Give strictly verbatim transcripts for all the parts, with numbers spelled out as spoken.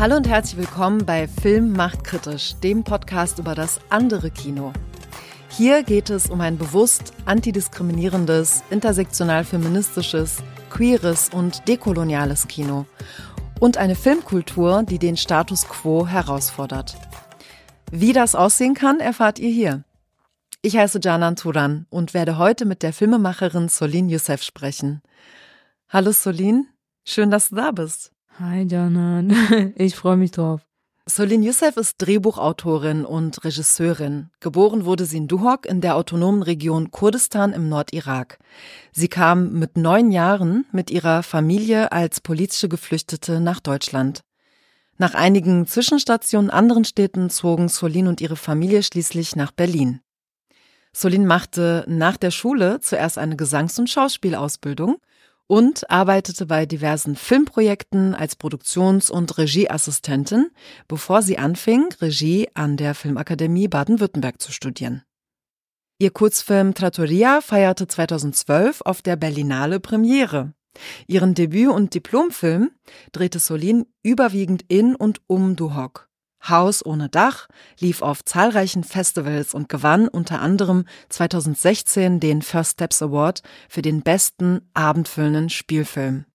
Hallo und herzlich willkommen bei Film macht kritisch, dem Podcast über das andere Kino. Hier geht es um ein bewusst antidiskriminierendes, intersektional-feministisches, queeres und dekoloniales Kino und eine Filmkultur, die den Status quo herausfordert. Wie das aussehen kann, erfahrt ihr hier. Ich heiße Canan Turan und werde heute mit der Filmemacherin Solin Youssef sprechen. Hallo Solin, schön, dass du da bist. Hi Canan, ich freue mich drauf. Solin Youssef ist Drehbuchautorin und Regisseurin. Geboren wurde sie in Duhok in der autonomen Region Kurdistan im Nordirak. Sie kam mit neun Jahren mit ihrer Familie als politische Geflüchtete nach Deutschland. Nach einigen Zwischenstationen in anderen Städten zogen Solin und ihre Familie schließlich nach Berlin. Solin machte nach der Schule zuerst eine Gesangs- und Schauspielausbildung und arbeitete bei diversen Filmprojekten als Produktions- und Regieassistentin, bevor sie anfing, Regie an der Filmakademie Baden-Württemberg zu studieren. Ihr Kurzfilm Trattoria feierte zweitausendzwölf auf der Berlinale Premiere. Ihren Debüt- und Diplomfilm drehte Solin überwiegend in und um Duhok. Haus ohne Dach lief auf zahlreichen Festivals und gewann unter anderem zweitausendsechzehn den First Steps Award für den besten abendfüllenden Spielfilm.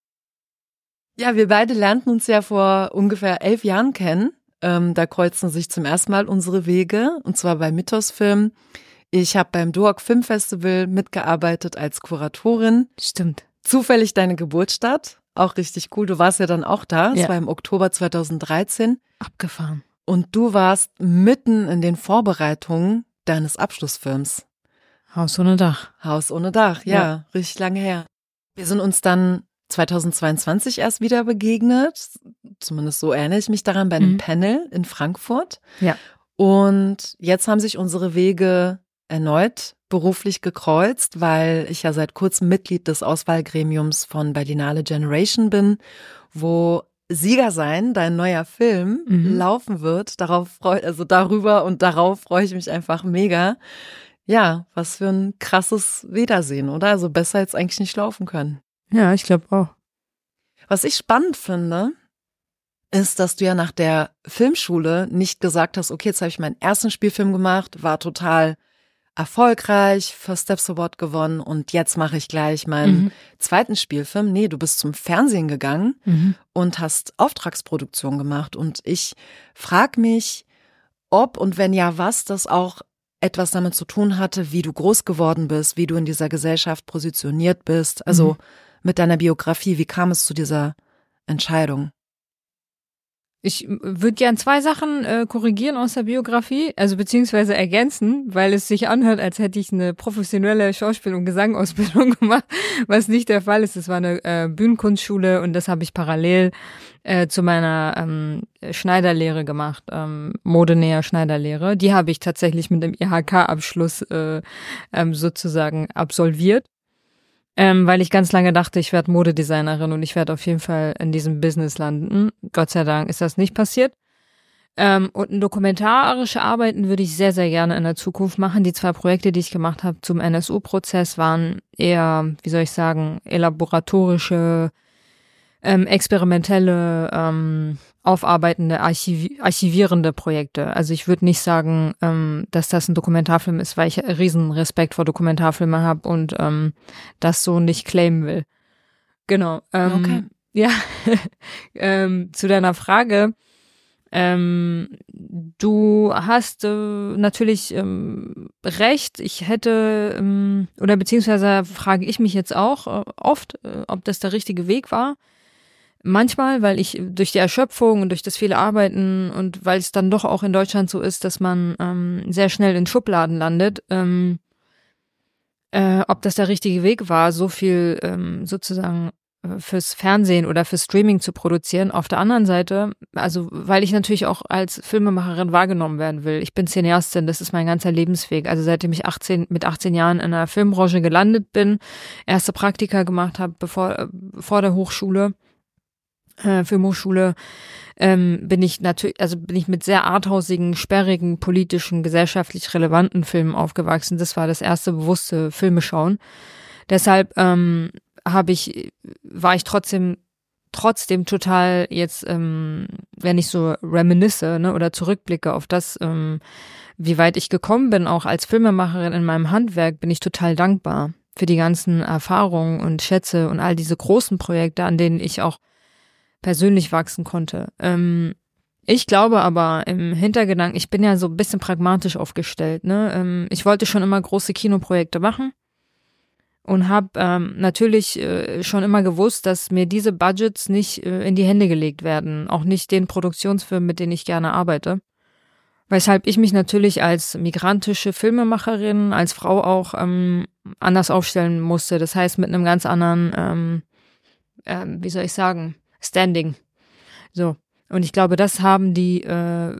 Ja, wir beide lernten uns ja vor ungefähr elf Jahren kennen. Ähm, da kreuzten sich zum ersten Mal unsere Wege, und zwar bei Mythos Film. Ich habe beim Duhok Filmfestival mitgearbeitet als Kuratorin. Stimmt. Zufällig deine Geburtsstadt, auch richtig cool. Du warst ja dann auch da, es Ja. war im Oktober zweitausenddreizehn. Abgefahren. Und du warst mitten in den Vorbereitungen deines Abschlussfilms. Haus ohne Dach. Haus ohne Dach, ja, Ja. richtig lange her. Wir sind uns dann zweitausendzweiundzwanzig erst wieder begegnet, zumindest so erinnere ich mich daran, bei einem Mhm. Panel in Frankfurt. Ja. Und jetzt haben sich unsere Wege erneut beruflich gekreuzt, weil ich ja seit kurzem Mitglied des Auswahlgremiums von Berlinale Generation bin, wo Sieger sein, dein neuer Film, Mhm. laufen wird. Darauf freu, also darüber und darauf freue ich mich einfach mega. Ja, was für ein krasses Wiedersehen, oder? Also besser jetzt eigentlich nicht laufen können. Ja, ich glaube auch. Was ich spannend finde, ist, dass du ja nach der Filmschule nicht gesagt hast, okay, jetzt habe ich meinen ersten Spielfilm gemacht, war total erfolgreich, First Steps Award gewonnen und jetzt mache ich gleich meinen Mhm. zweiten Spielfilm. Nee, du bist zum Fernsehen gegangen Mhm. und hast Auftragsproduktion gemacht. Und ich frage mich, ob und wenn ja, was das auch etwas damit zu tun hatte, wie du groß geworden bist, wie du in dieser Gesellschaft positioniert bist. Also Mhm. mit deiner Biografie, wie kam es zu dieser Entscheidung? Ich würde gern zwei Sachen äh, korrigieren aus der Biografie, also beziehungsweise ergänzen, weil es sich anhört, als hätte ich eine professionelle Schauspiel- und Gesangausbildung gemacht, was nicht der Fall ist. Es war eine äh, Bühnenkunstschule und das habe ich parallel äh, zu meiner ähm, Schneiderlehre gemacht, ähm, Modenäher-Schneiderlehre. Die habe ich tatsächlich mit dem I H K-Abschluss äh, ähm, sozusagen absolviert. Ähm, weil ich ganz lange dachte, ich werde Modedesignerin und ich werde auf jeden Fall in diesem Business landen. Gott sei Dank ist das nicht passiert. Ähm, und ein dokumentarische Arbeiten würde ich sehr, sehr gerne in der Zukunft machen. Die zwei Projekte, die ich gemacht habe zum N S U-Prozess, waren eher, wie soll ich sagen, elaboratorische, ähm, experimentelle, ähm, aufarbeitende, archivi- archivierende Projekte. Also ich würde nicht sagen, ähm, dass das ein Dokumentarfilm ist, weil ich riesen Respekt vor Dokumentarfilmen habe und ähm, das so nicht claimen will. Genau. Ähm, Okay. Ja, ähm, zu deiner Frage. Ähm, du hast äh, natürlich ähm, recht. Ich hätte, ähm, oder beziehungsweise frage ich mich jetzt auch äh, oft, äh, ob das der richtige Weg war. Manchmal, weil ich durch die Erschöpfung und durch das viele Arbeiten und weil es dann doch auch in Deutschland so ist, dass man ähm, sehr schnell in Schubladen landet, ähm, äh, ob das der richtige Weg war, so viel ähm, sozusagen äh, fürs Fernsehen oder fürs Streaming zu produzieren. Auf der anderen Seite, also weil ich natürlich auch als Filmemacherin wahrgenommen werden will. Ich bin Cineastin, das ist mein ganzer Lebensweg. Also seitdem ich achtzehn, mit achtzehn Jahren in der Filmbranche gelandet bin, erste Praktika gemacht habe, bevor äh, vor der Hochschule, äh, Filmhochschule, ähm, bin ich natürlich, also bin ich mit sehr arthausigen, sperrigen, politischen, gesellschaftlich relevanten Filmen aufgewachsen. Das war das erste bewusste Filme schauen. Deshalb ähm, habe ich, war ich trotzdem trotzdem total jetzt ähm, wenn ich so reminisce, ne, oder zurückblicke auf das, ähm, wie weit ich gekommen bin, auch als Filmemacherin in meinem Handwerk, bin ich total dankbar für die ganzen Erfahrungen und Schätze und all diese großen Projekte, an denen ich auch persönlich wachsen konnte. Ähm, ich glaube aber im Hintergedanken, ich bin ja so ein bisschen pragmatisch aufgestellt, ne? Ähm, ich wollte schon immer große Kinoprojekte machen und habe ähm, natürlich äh, schon immer gewusst, dass mir diese Budgets nicht äh, in die Hände gelegt werden, auch nicht den Produktionsfirmen, mit denen ich gerne arbeite. Weshalb ich mich natürlich als migrantische Filmemacherin, als Frau auch ähm, anders aufstellen musste. Das heißt mit einem ganz anderen, ähm, äh, wie soll ich sagen, Standing. So. Und ich glaube, das haben die äh,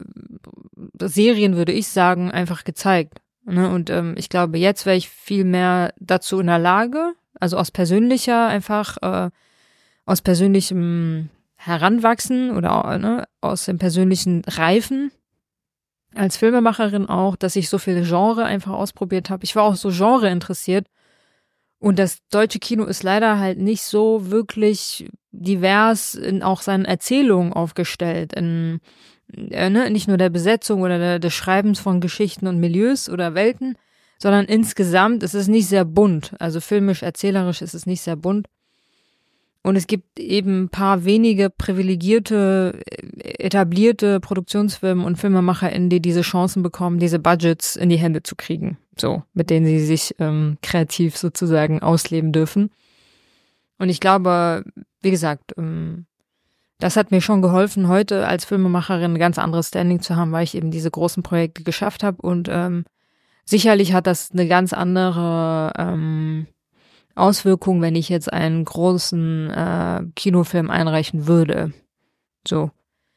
Serien, würde ich sagen, einfach gezeigt. Ne? Und ähm, ich glaube, jetzt wäre ich viel mehr dazu in der Lage, also aus persönlicher, einfach äh, aus persönlichem Heranwachsen oder ne, aus dem persönlichen Reifen, als Filmemacherin auch, dass ich so viele Genre einfach ausprobiert habe. Ich war auch so Genre interessiert. Und das deutsche Kino ist leider halt nicht so wirklich divers in auch seinen Erzählungen aufgestellt. In, äh, ne, nicht nur der Besetzung oder der, des Schreibens von Geschichten und Milieus oder Welten, sondern insgesamt ist es nicht sehr bunt. Also filmisch, erzählerisch ist es nicht sehr bunt. Und es gibt eben ein paar wenige privilegierte, etablierte Produktionsfirmen und FilmemacherInnen, die diese Chancen bekommen, diese Budgets in die Hände zu kriegen. So, mit denen sie sich ähm, kreativ sozusagen ausleben dürfen. Und ich glaube, wie gesagt, ähm, das hat mir schon geholfen, heute als Filmemacherin ein ganz anderes Standing zu haben, weil ich eben diese großen Projekte geschafft habe. Und ähm, sicherlich hat das eine ganz andere ähm, Auswirkungen, wenn ich jetzt einen großen äh, Kinofilm einreichen würde. So.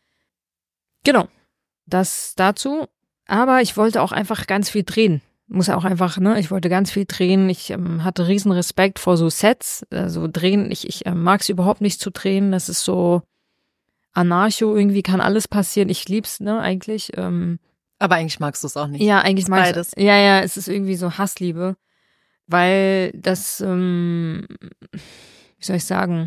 Genau. Das dazu. Aber ich wollte auch einfach ganz viel drehen. Muss auch einfach, ne, ich wollte ganz viel drehen. Ich ähm, hatte riesen Respekt vor so Sets. Also drehen, ich, ich äh, mag es überhaupt nicht zu drehen. Das ist so Anarcho, irgendwie kann alles passieren. Ich lieb's, ne, eigentlich. Ähm, Aber eigentlich magst du es auch nicht. Ja, eigentlich mag ich beides. Ja, ja, es ist irgendwie so Hassliebe. Weil das, ähm, wie soll ich sagen,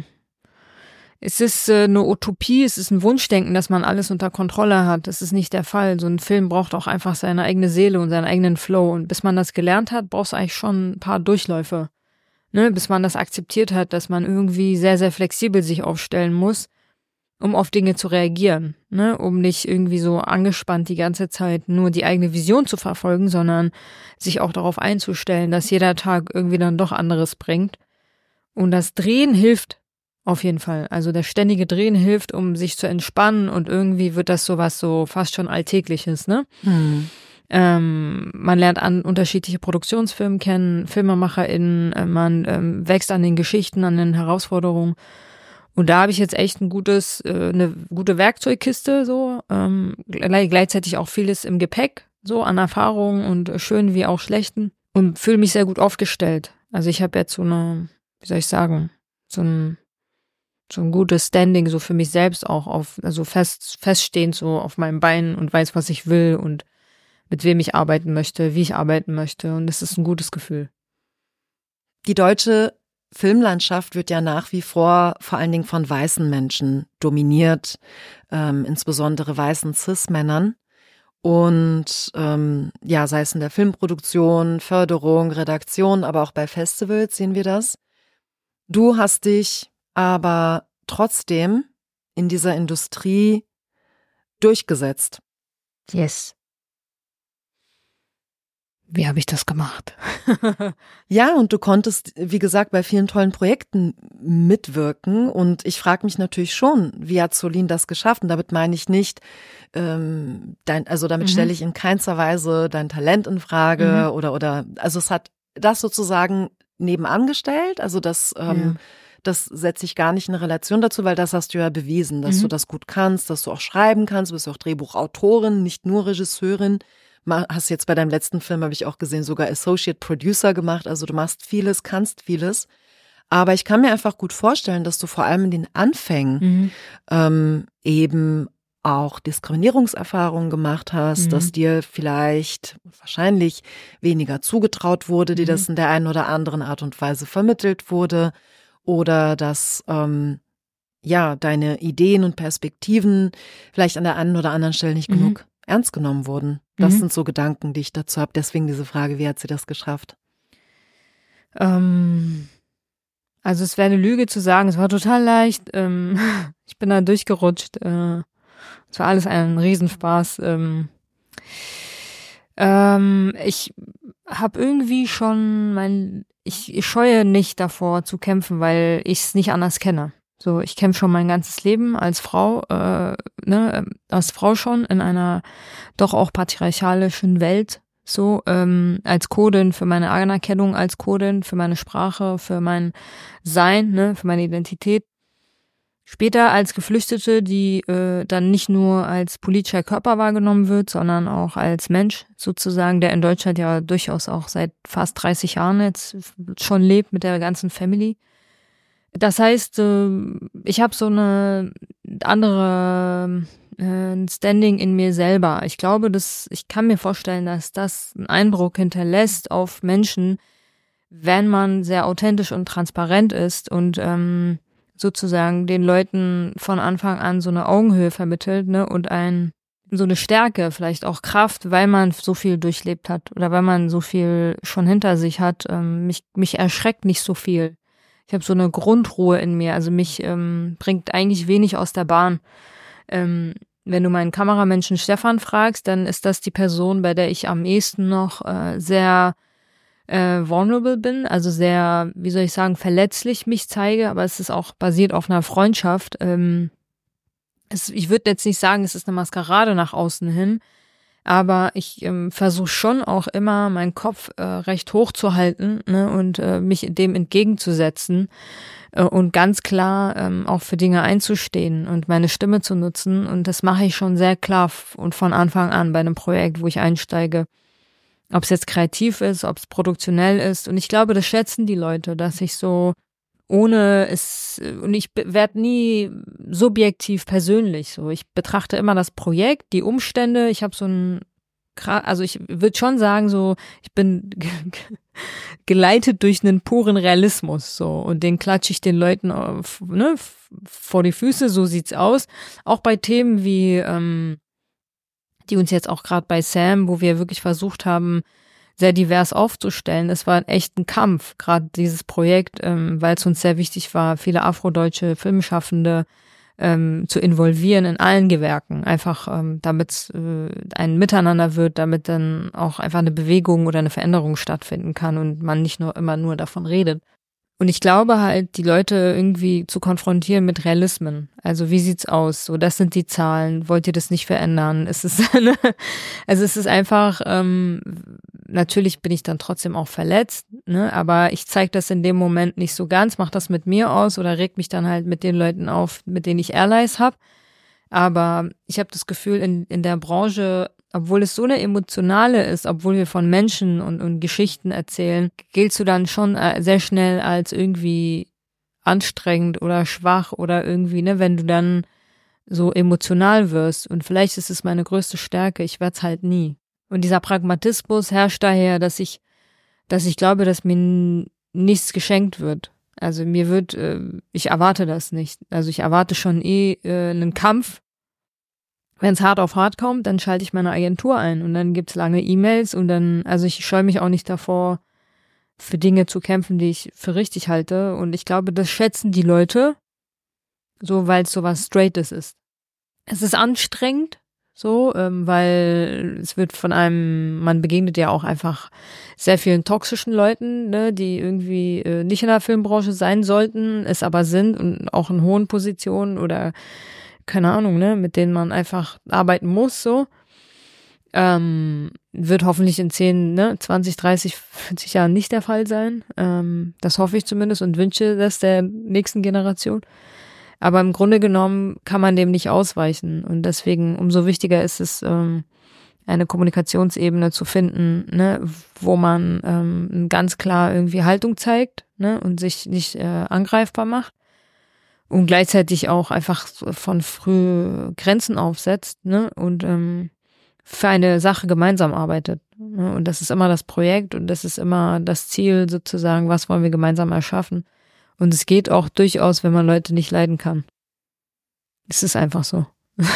es ist äh, eine Utopie, es ist ein Wunschdenken, dass man alles unter Kontrolle hat. Das ist nicht der Fall. So ein Film braucht auch einfach seine eigene Seele und seinen eigenen Flow. Und bis man das gelernt hat, brauchst du eigentlich schon ein paar Durchläufe. Ne? Bis man das akzeptiert hat, dass man irgendwie sehr, sehr flexibel sich aufstellen muss, um auf Dinge zu reagieren, ne, um nicht irgendwie so angespannt die ganze Zeit nur die eigene Vision zu verfolgen, sondern sich auch darauf einzustellen, dass jeder Tag irgendwie dann doch anderes bringt. Und das Drehen hilft auf jeden Fall. Also das ständige Drehen hilft, um sich zu entspannen und irgendwie wird das sowas so fast schon Alltägliches, ne? Hm. Ähm, man lernt an unterschiedliche Produktionsfirmen kennen, FilmemacherInnen, äh, man ähm, wächst an den Geschichten, an den Herausforderungen. Und da habe ich jetzt echt ein gutes, äh, eine gute Werkzeugkiste, so, ähm, gleichzeitig auch vieles im Gepäck, so an Erfahrungen und äh, schönen wie auch schlechten und fühle mich sehr gut aufgestellt. Also ich habe jetzt so eine, wie soll ich sagen, so ein, so ein gutes Standing so für mich selbst auch auf, also fest, feststehend so auf meinem Bein und weiß, was ich will und mit wem ich arbeiten möchte, wie ich arbeiten möchte und das ist ein gutes Gefühl. Die deutsche Filmlandschaft wird ja nach wie vor vor allen Dingen von weißen Menschen dominiert, ähm, insbesondere weißen Cis-Männern. Und ähm, ja, sei es in der Filmproduktion, Förderung, Redaktion, aber auch bei Festivals sehen wir das. Du hast dich aber trotzdem in dieser Industrie durchgesetzt. Yes. Wie habe ich das gemacht? Ja, und du konntest, wie gesagt, bei vielen tollen Projekten mitwirken. Und ich frage mich natürlich schon, wie hat Solin das geschafft? Und damit meine ich nicht, ähm, dein, also damit mhm. stelle ich in keinster Weise dein Talent in Frage mhm. oder, oder, also es hat das sozusagen nebenan gestellt. Also das, ähm, ja. das setze ich gar nicht in Relation dazu, weil das hast du ja bewiesen, dass mhm. du das gut kannst, dass du auch schreiben kannst. Du bist auch Drehbuchautorin, nicht nur Regisseurin. Hast jetzt bei deinem letzten Film, habe ich auch gesehen, sogar Associate Producer gemacht. Also du machst vieles, kannst vieles. Aber ich kann mir einfach gut vorstellen, dass du vor allem in den Anfängen mhm. ähm, eben auch Diskriminierungserfahrungen gemacht hast, mhm. dass dir vielleicht wahrscheinlich weniger zugetraut wurde, dir mhm. das in der einen oder anderen Art und Weise vermittelt wurde oder dass ähm, ja, deine Ideen und Perspektiven vielleicht an der einen oder anderen Stelle nicht mhm. genug ernst genommen wurden. Das mhm. sind so Gedanken, die ich dazu habe. Deswegen diese Frage, wie hat sie das geschafft? Ähm, also es wäre eine Lüge zu sagen, es war total leicht. Ähm, ich bin da durchgerutscht. Äh, es war alles ein Riesenspaß. Ähm, ähm, ich habe irgendwie schon mein, ich, ich scheue nicht davor zu kämpfen, weil ich es nicht anders kenne. So, ich kämpfe schon mein ganzes Leben als Frau, äh, ne, als Frau schon in einer doch auch patriarchalischen Welt, so, ähm, als Kurdin für meine Anerkennung, als Kurdin für meine Sprache, für mein Sein, ne, für meine Identität. Später als Geflüchtete, die äh, dann nicht nur als politischer Körper wahrgenommen wird, sondern auch als Mensch sozusagen, der in Deutschland ja durchaus auch seit fast dreißig Jahren jetzt schon lebt mit der ganzen Family. Das heißt, ich habe so eine andere äh, Standing in mir selber. Ich glaube, dass ich kann mir vorstellen, dass das einen Eindruck hinterlässt auf Menschen, wenn man sehr authentisch und transparent ist und ähm, sozusagen den Leuten von Anfang an so eine Augenhöhe vermittelt, ne, und ein so eine Stärke, vielleicht auch Kraft, weil man so viel durchlebt hat oder weil man so viel schon hinter sich hat. Ähm, mich mich erschreckt nicht so viel. Ich habe so eine Grundruhe in mir, also mich ähm, bringt eigentlich wenig aus der Bahn. Ähm, wenn du meinen Kameramenschen Stefan fragst, dann ist das die Person, bei der ich am ehesten noch äh, sehr äh, vulnerable bin, also sehr, wie soll ich sagen, verletzlich mich zeige, aber es ist auch basiert auf einer Freundschaft. Ähm, es, ich würde jetzt nicht sagen, es ist eine Maskerade nach außen hin, aber ich ähm, versuche schon auch immer, meinen Kopf äh, recht hoch zu halten, ne, und äh, mich dem entgegenzusetzen äh, und ganz klar ähm, auch für Dinge einzustehen und meine Stimme zu nutzen. Und das mache ich schon sehr klar und von Anfang an bei einem Projekt, wo ich einsteige. Ob es jetzt kreativ ist, ob es produktionell ist. Und ich glaube, das schätzen die Leute, dass ich so ohne es, und ich werde nie subjektiv persönlich so. Ich betrachte immer das Projekt, die Umstände. Ich habe so ein, also ich würde schon sagen so, ich bin geleitet durch einen puren Realismus so und den klatsche ich den Leuten auf, ne, vor die Füße. So sieht's aus. Auch bei Themen wie, ähm, die uns jetzt auch gerade bei Sam, wo wir wirklich versucht haben, sehr divers aufzustellen. Es war echt ein Kampf, gerade dieses Projekt, ähm, weil es uns sehr wichtig war, viele afrodeutsche Filmschaffende ähm, zu involvieren in allen Gewerken. Einfach, ähm, damit es äh, ein Miteinander wird, damit dann auch einfach eine Bewegung oder eine Veränderung stattfinden kann und man nicht nur immer nur davon redet. Und ich glaube halt, die Leute irgendwie zu konfrontieren mit Realismen. Also wie sieht's aus? So, das sind die Zahlen. Wollt ihr das nicht verändern? Es ist, ne? Also es ist einfach, ähm, natürlich bin ich dann trotzdem auch verletzt, ne? Aber ich zeige das in dem Moment nicht so ganz, mache das mit mir aus oder reg mich dann halt mit den Leuten auf, mit denen ich Allies habe. Aber ich habe das Gefühl, in, in der Branche, obwohl es so eine emotionale ist, obwohl wir von Menschen und, und Geschichten erzählen, giltst du dann schon sehr schnell als irgendwie anstrengend oder schwach oder irgendwie, ne, wenn du dann so emotional wirst. Und vielleicht ist es meine größte Stärke, ich werd's halt nie. Und dieser Pragmatismus herrscht daher, dass ich, dass ich glaube, dass mir nichts geschenkt wird. Also mir wird, äh, ich erwarte das nicht. Also ich erwarte schon eh äh, einen Kampf. Wenn es hart auf hart kommt, dann schalte ich meine Agentur ein und dann gibt's lange E-Mails und dann, also ich scheue mich auch nicht davor, für Dinge zu kämpfen, die ich für richtig halte. Und ich glaube, das schätzen die Leute, so weil es so was Straightes ist. Es ist anstrengend, so, ähm, weil es wird von einem, man begegnet ja auch einfach sehr vielen toxischen Leuten, ne, die irgendwie äh, nicht in der Filmbranche sein sollten, es aber sind und auch in hohen Positionen oder keine Ahnung, ne, mit denen man einfach arbeiten muss, so. Ähm, wird hoffentlich in zehn, ne, zwanzig, dreißig, vierzig Jahren nicht der Fall sein. Ähm, das hoffe ich zumindest und wünsche das der nächsten Generation. Aber im Grunde genommen kann man dem nicht ausweichen. Und deswegen umso wichtiger ist es, ähm, eine Kommunikationsebene zu finden, ne, wo man ähm, ganz klar irgendwie Haltung zeigt, ne, und sich nicht äh, angreifbar macht. Und gleichzeitig auch einfach von früh Grenzen aufsetzt, ne, und ähm, für eine Sache gemeinsam arbeitet. Ne? Und das ist immer das Projekt und das ist immer das Ziel sozusagen, was wollen wir gemeinsam erschaffen. Und es geht auch durchaus, wenn man Leute nicht leiden kann. Es ist einfach so.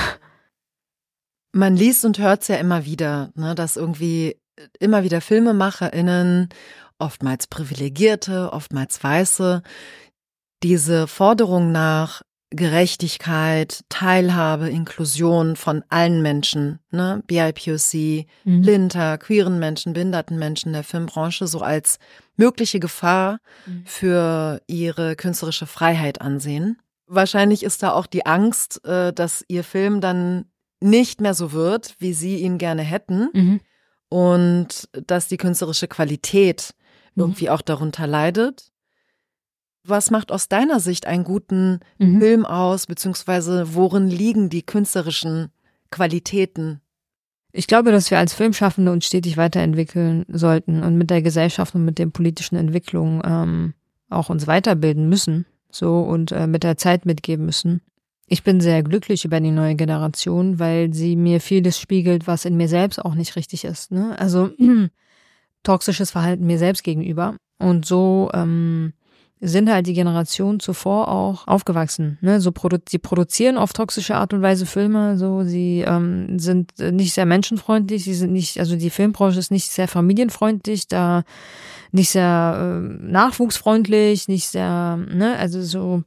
Man liest und hört es ja immer wieder, ne, dass irgendwie immer wieder FilmemacherInnen, oftmals Privilegierte, oftmals Weiße, diese Forderung nach Gerechtigkeit, Teilhabe, Inklusion von allen Menschen, ne, B I P O C, mhm. Blinter, queeren Menschen, behinderten Menschen der Filmbranche so als mögliche Gefahr mhm. für ihre künstlerische Freiheit ansehen. Wahrscheinlich ist da auch die Angst, dass ihr Film dann nicht mehr so wird, wie sie ihn gerne hätten mhm. und dass die künstlerische Qualität mhm. irgendwie auch darunter leidet. Was macht aus deiner Sicht einen guten mhm. Film aus, beziehungsweise worin liegen die künstlerischen Qualitäten? Ich glaube, dass wir als Filmschaffende uns stetig weiterentwickeln sollten und mit der Gesellschaft und mit den politischen Entwicklungen ähm, auch uns weiterbilden müssen, so und äh, mit der Zeit mitgeben müssen. Ich bin sehr glücklich über die neue Generation, weil sie mir vieles spiegelt, was in mir selbst auch nicht richtig ist. Ne? Also toxisches Verhalten mir selbst gegenüber. Und so ähm, sind halt die Generationen zuvor auch aufgewachsen. Ne? So produ- sie produzieren auf toxische Art und Weise Filme. So, sie ähm, sind nicht sehr menschenfreundlich. Sie sind nicht, also die Filmbranche ist nicht sehr familienfreundlich, da nicht sehr äh, nachwuchsfreundlich, nicht sehr, ne, also so.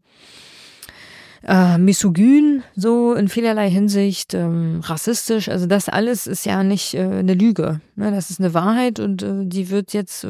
Äh, misogyn, so in vielerlei Hinsicht, ähm, rassistisch, also das alles ist ja nicht äh, eine Lüge, ne? Das ist eine Wahrheit und äh, die wird jetzt äh,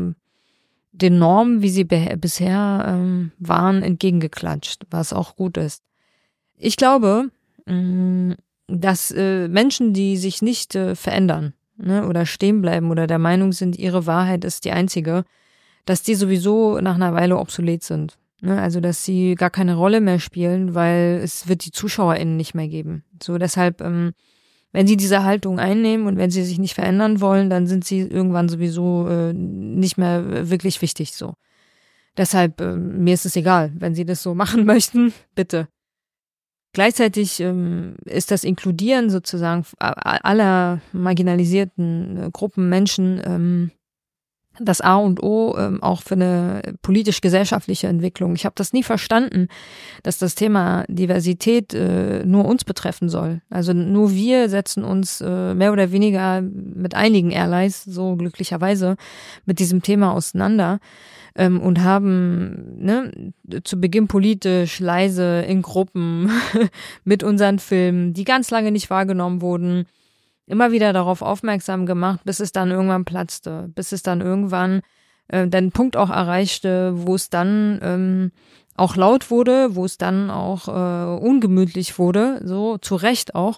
den Normen, wie sie be- bisher ähm, waren, entgegengeklatscht, was auch gut ist. Ich glaube, mh, dass äh, Menschen, die sich nicht äh, verändern, ne, oder stehen bleiben oder der Meinung sind, ihre Wahrheit ist die einzige, dass die sowieso nach einer Weile obsolet sind. Also, dass sie gar keine Rolle mehr spielen, weil es wird die ZuschauerInnen nicht mehr geben. So, deshalb, ähm, wenn sie diese Haltung einnehmen und wenn sie sich nicht verändern wollen, dann sind sie irgendwann sowieso äh, nicht mehr wirklich wichtig, so. Deshalb, äh, mir ist es egal, wenn sie das so machen möchten, bitte. Gleichzeitig ähm, ist das Inkludieren sozusagen aller marginalisierten äh, Gruppen Menschen ähm, das A und O ähm, auch für eine politisch-gesellschaftliche Entwicklung. Ich habe das nie verstanden, dass das Thema Diversität äh, nur uns betreffen soll. Also nur wir setzen uns äh, mehr oder weniger mit einigen Airlines, so glücklicherweise, mit diesem Thema auseinander ähm, und haben ne, zu Beginn politisch leise in Gruppen mit unseren Filmen, die ganz lange nicht wahrgenommen wurden, immer wieder darauf aufmerksam gemacht, bis es dann irgendwann platzte, bis es dann irgendwann äh, den Punkt auch erreichte, wo es dann ähm, auch laut wurde, wo es dann auch äh, ungemütlich wurde, so zu Recht auch,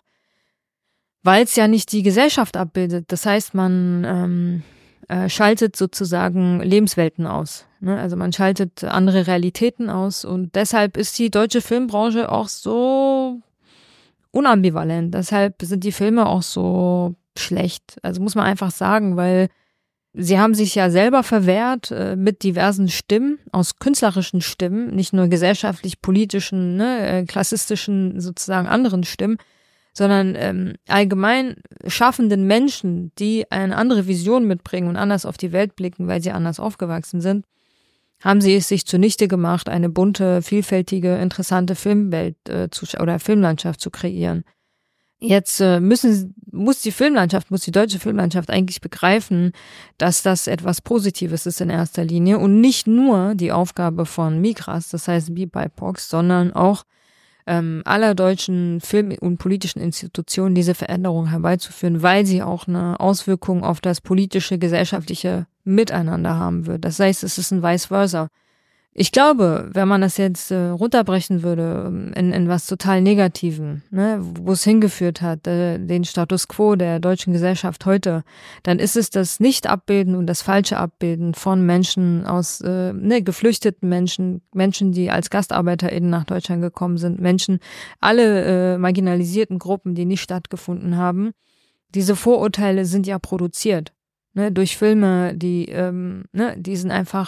weil es ja nicht die Gesellschaft abbildet. Das heißt, man ähm, äh, schaltet sozusagen Lebenswelten aus, ne? Also man schaltet andere Realitäten aus und deshalb ist die deutsche Filmbranche auch so unambivalent. Deshalb sind die Filme auch so schlecht. Also muss man einfach sagen, weil sie haben sich ja selber verwehrt äh, mit diversen Stimmen, aus künstlerischen Stimmen, nicht nur gesellschaftlich, politischen, ne, äh, klassistischen, sozusagen anderen Stimmen, sondern ähm, allgemein schaffenden Menschen, die eine andere Vision mitbringen und anders auf die Welt blicken, weil sie anders aufgewachsen sind, haben sie es sich zunichte gemacht, eine bunte, vielfältige, interessante Filmwelt äh, zu, oder Filmlandschaft zu kreieren. Jetzt äh, müssen, muss die Filmlandschaft, muss die deutsche Filmlandschaft eigentlich begreifen, dass das etwas Positives ist in erster Linie und nicht nur die Aufgabe von Migras, das heißt B I P O C, sondern auch ähm, aller deutschen Film- und politischen Institutionen diese Veränderung herbeizuführen, weil sie auch eine Auswirkung auf das politische, gesellschaftliche Miteinander haben wird. Das heißt, es ist ein Vice versa. Ich glaube, wenn man das jetzt äh, runterbrechen würde in, in was total Negativen, ne, wo es hingeführt hat, äh, den Status quo der deutschen Gesellschaft heute, dann ist es das Nicht-Abbilden und das falsche Abbilden von Menschen aus, äh, ne, geflüchteten Menschen, Menschen, die als GastarbeiterInnen nach Deutschland gekommen sind, Menschen, alle äh, marginalisierten Gruppen, die nicht stattgefunden haben. Diese Vorurteile sind ja produziert, ne, durch Filme, die, ähm, ne, die sind einfach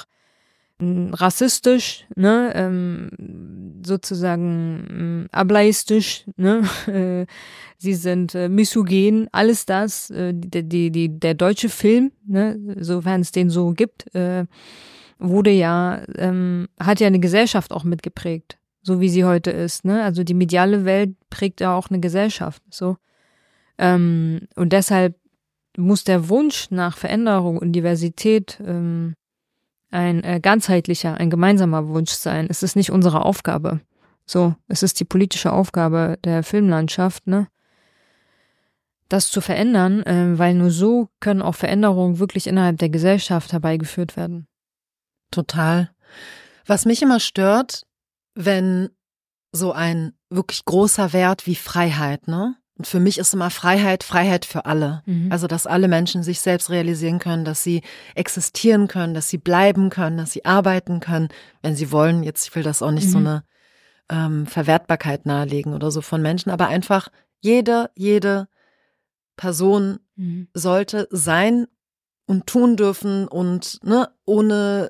rassistisch, ne, ähm, sozusagen äh, ablaistisch, ne, sie sind äh, misogen, alles das, äh, die, die, die, der deutsche Film, ne, sofern es den so gibt, äh, wurde ja, ähm, hat ja eine Gesellschaft auch mitgeprägt. so wie sie heute ist, ne? Also die mediale Welt prägt ja auch eine Gesellschaft, so. Ähm, und deshalb muss der Wunsch nach Veränderung und Diversität ähm, ein äh, ganzheitlicher, ein gemeinsamer Wunsch sein. Es ist nicht unsere Aufgabe. So, es ist die politische Aufgabe der Filmlandschaft, ne? Das zu verändern, äh, weil nur so können auch Veränderungen wirklich innerhalb der Gesellschaft herbeigeführt werden. Total. Was mich immer stört, wenn so ein wirklich großer Wert wie Freiheit, ne? Und für mich ist immer Freiheit, Freiheit für alle. Mhm. Also, dass alle Menschen sich selbst realisieren können, dass sie existieren können, dass sie bleiben können, dass sie arbeiten können, wenn sie wollen. Jetzt, ich will das auch nicht mhm. so eine ähm, Verwertbarkeit nahelegen oder so von Menschen, aber einfach jede, jede Person mhm. sollte sein und tun dürfen und ne, ohne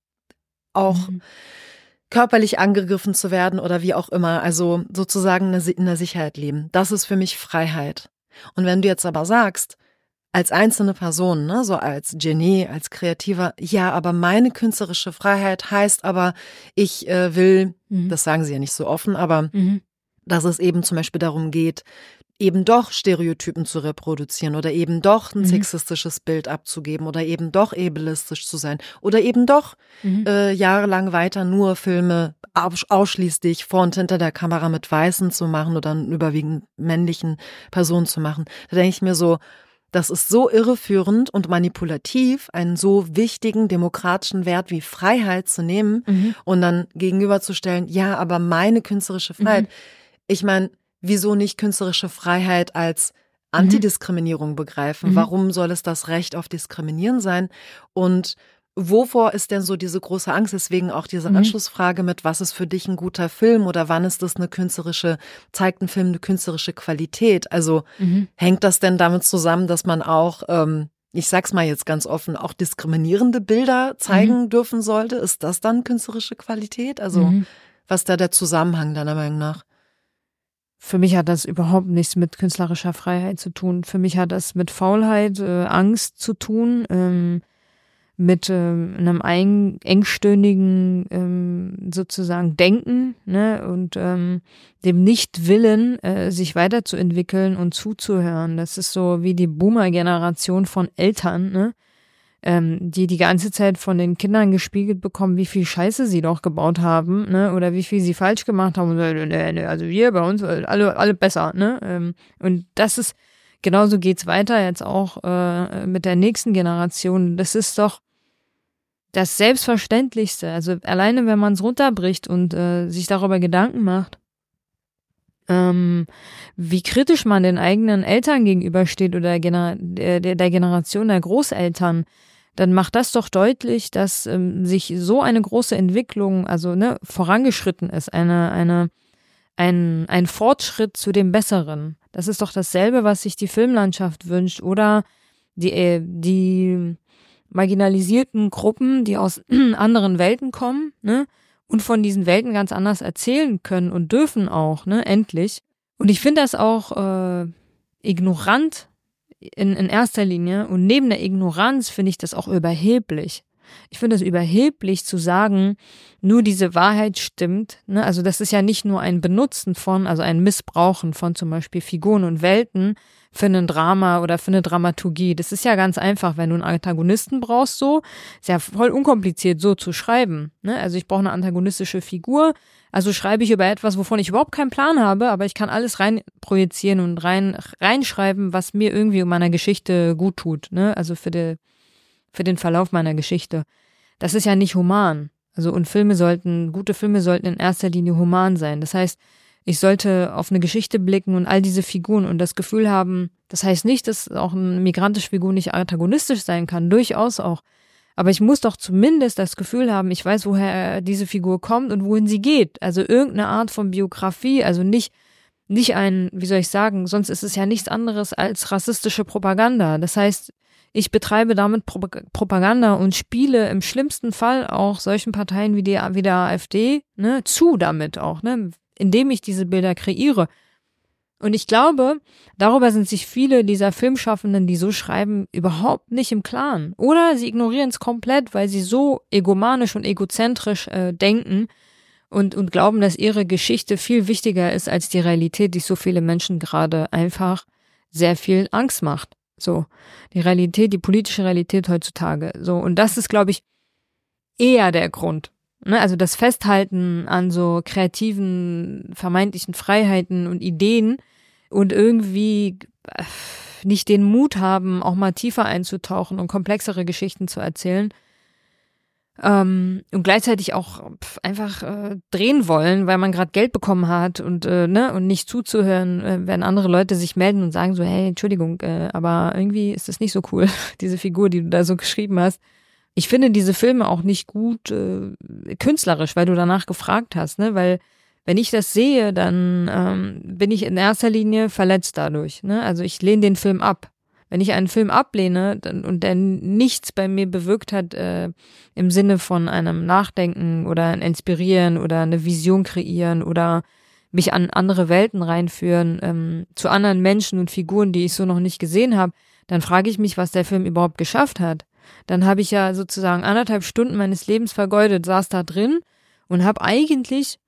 auch mhm. körperlich angegriffen zu werden oder wie auch immer, also sozusagen in der Sicherheit leben. Das ist für mich Freiheit. Und wenn du jetzt aber sagst, als einzelne Person, ne, so als Genie, als Kreativer, ja, aber meine künstlerische Freiheit heißt aber, ich äh, will, mhm. das sagen sie ja nicht so offen, aber mhm. dass es eben zum Beispiel darum geht, eben doch Stereotypen zu reproduzieren oder eben doch ein mhm. sexistisches Bild abzugeben oder eben doch ableistisch zu sein oder eben doch mhm. äh, jahrelang weiter nur Filme ausschließlich vor und hinter der Kamera mit Weißen zu machen oder überwiegend männlichen Personen zu machen. Da denke ich mir so, das ist so irreführend und manipulativ, einen so wichtigen demokratischen Wert wie Freiheit zu nehmen mhm. und dann gegenüberzustellen, ja, aber meine künstlerische Freiheit. Mhm. Ich meine, wieso nicht künstlerische Freiheit als Antidiskriminierung begreifen? Mhm. Warum soll es das Recht auf Diskriminieren sein? Und wovor ist denn so diese große Angst? Deswegen auch diese mhm. Anschlussfrage mit, was ist für dich ein guter Film oder wann ist das eine künstlerische, zeigt ein Film eine künstlerische Qualität? Also mhm. hängt das denn damit zusammen, dass man auch, ähm, ich sag's mal jetzt ganz offen, auch diskriminierende Bilder zeigen mhm. dürfen sollte? Ist das dann künstlerische Qualität? Also mhm. was ist da der Zusammenhang deiner Meinung nach? Für mich hat das überhaupt nichts mit künstlerischer Freiheit zu tun. Für mich hat das mit Faulheit, äh, Angst zu tun, ähm, mit ähm, einem ein, engstirnigen ähm, sozusagen Denken, ne, und ähm, dem Nichtwillen, äh, sich weiterzuentwickeln und zuzuhören. Das ist so wie die Boomer-Generation von Eltern, ne, ähm, die die ganze Zeit von den Kindern gespiegelt bekommen, wie viel Scheiße sie doch gebaut haben, ne, oder wie viel sie falsch gemacht haben. Und, äh, also wir bei uns alle alle besser, ne. Ähm, und das ist genauso geht's weiter jetzt auch äh, mit der nächsten Generation. Das ist doch das Selbstverständlichste. Also alleine, wenn man es runterbricht und äh, sich darüber Gedanken macht, ähm, wie kritisch man den eigenen Eltern gegenübersteht oder Gener- der, der Generation der Großeltern, dann macht das doch deutlich, dass ähm, sich so eine große Entwicklung, also ne, vorangeschritten ist, eine, eine, ein, ein Fortschritt zu dem Besseren. Das ist doch dasselbe, was sich die Filmlandschaft wünscht oder die, äh, die marginalisierten Gruppen, die aus anderen Welten kommen, ne, und von diesen Welten ganz anders erzählen können und dürfen auch, ne, endlich. Und ich finde das auch äh, ignorant in, in erster Linie und neben der Ignoranz finde ich das auch überheblich. Ich finde es überheblich zu sagen, nur diese Wahrheit stimmt, ne, also das ist ja nicht nur ein Benutzen von, also ein Missbrauchen von zum Beispiel Figuren und Welten für ein Drama oder für eine Dramaturgie. Das ist ja ganz einfach, wenn du einen Antagonisten brauchst, so, ist ja voll unkompliziert, so zu schreiben, ne? Also ich brauche eine antagonistische Figur, also schreibe ich über etwas, wovon ich überhaupt keinen Plan habe, aber ich kann alles rein projizieren und rein reinschreiben, was mir irgendwie in meiner Geschichte gut tut, ne? Also für die, für den Verlauf meiner Geschichte. Das ist ja nicht human. Also und Filme sollten, gute Filme sollten in erster Linie human sein. Das heißt, ich sollte auf eine Geschichte blicken und all diese Figuren und das Gefühl haben, das heißt nicht, dass auch eine migrantische Figur nicht antagonistisch sein kann, durchaus auch. Aber ich muss doch zumindest das Gefühl haben, ich weiß, woher diese Figur kommt und wohin sie geht. Also irgendeine Art von Biografie, also nicht, nicht ein, wie soll ich sagen, sonst ist es ja nichts anderes als rassistische Propaganda. Das heißt, ich betreibe damit Pro- Propaganda und spiele im schlimmsten Fall auch solchen Parteien wie, die, wie der AfD, ne, zu damit auch, ne, indem ich diese Bilder kreiere. Und ich glaube, darüber sind sich viele dieser Filmschaffenden, die so schreiben, überhaupt nicht im Klaren. Oder sie ignorieren es komplett, weil sie so egomanisch und egozentrisch äh, denken und, und glauben, dass ihre Geschichte viel wichtiger ist als die Realität, die so viele Menschen gerade einfach sehr viel Angst macht. So, die Realität, die politische Realität heutzutage. So, und das ist, glaube ich, eher der Grund. Ne? Also das Festhalten an so kreativen, vermeintlichen Freiheiten und Ideen und irgendwie nicht den Mut haben, auch mal tiefer einzutauchen und komplexere Geschichten zu erzählen. Ähm, und gleichzeitig auch einfach äh, drehen wollen, weil man gerade Geld bekommen hat und äh, ne und nicht zuzuhören, äh, wenn andere Leute sich melden und sagen so, hey, Entschuldigung, äh, aber irgendwie ist das nicht so cool, diese Figur, die du da so geschrieben hast. Ich finde diese Filme auch nicht gut äh, künstlerisch, weil du danach gefragt hast, ne, weil wenn ich das sehe, dann ähm, bin ich in erster Linie verletzt dadurch, ne, also ich lehne den Film ab. Wenn ich einen Film ablehne dann, und der nichts bei mir bewirkt hat, äh, im Sinne von einem Nachdenken oder ein Inspirieren oder eine Vision kreieren oder mich an andere Welten reinführen, ähm, zu anderen Menschen und Figuren, die ich so noch nicht gesehen habe, dann frage ich mich, was der Film überhaupt geschafft hat. Dann habe ich ja sozusagen anderthalb Stunden meines Lebens vergeudet, saß da drin und habe eigentlich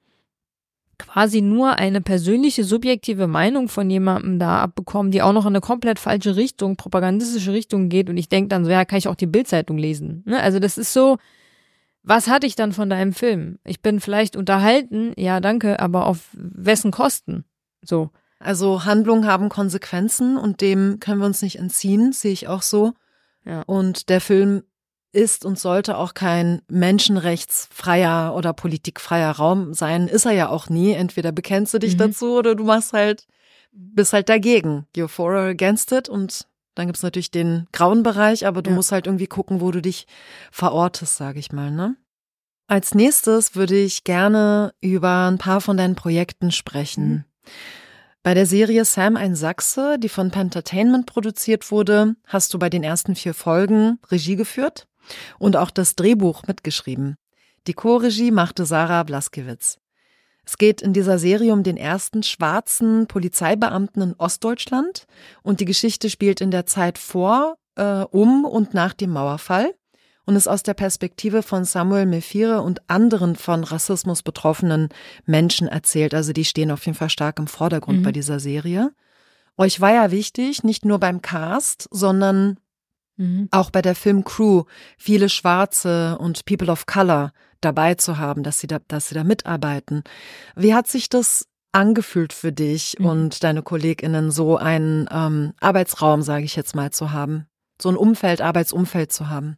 quasi nur eine persönliche, subjektive Meinung von jemandem da abbekommen, die auch noch in eine komplett falsche Richtung, propagandistische Richtung geht. Und ich denke dann so, ja, kann ich auch die Bild-Zeitung lesen. Ne? Also das ist so, was hatte ich dann von deinem Film? Ich bin vielleicht unterhalten, ja, danke, aber auf wessen Kosten? So. Also Handlungen haben Konsequenzen und dem können wir uns nicht entziehen, sehe ich auch so. Ja. Und der Film ist und sollte auch kein menschenrechtsfreier oder politikfreier Raum sein. Ist er ja auch nie. Entweder bekennst du dich mhm. dazu oder du machst halt, bist halt dagegen. You're for or against it. Und dann gibt's natürlich den grauen Bereich, aber du ja. musst halt irgendwie gucken, wo du dich verortest, sage ich mal, ne? Als nächstes würde ich gerne über ein paar von deinen Projekten sprechen. Mhm. Bei der Serie Sam ein Sachse, die von Pentertainment produziert wurde, hast du bei den ersten vier Folgen Regie geführt und auch das Drehbuch mitgeschrieben. Die Co-Regie machte Sarah Blaskiewicz. Es geht in dieser Serie um den ersten schwarzen Polizeibeamten in Ostdeutschland und die Geschichte spielt in der Zeit vor, äh, um und nach dem Mauerfall und ist aus der Perspektive von Samuel Mephire und anderen von Rassismus betroffenen Menschen erzählt. Also die stehen auf jeden Fall stark im Vordergrund mhm. bei dieser Serie. Euch war ja wichtig, nicht nur beim Cast, sondern mhm. auch bei der Filmcrew viele Schwarze und People of Color dabei zu haben, dass sie da, dass sie da mitarbeiten. Wie hat sich das angefühlt für dich mhm. und deine KollegInnen, so einen ähm, Arbeitsraum, sage ich jetzt mal, zu haben? So ein Umfeld, Arbeitsumfeld zu haben?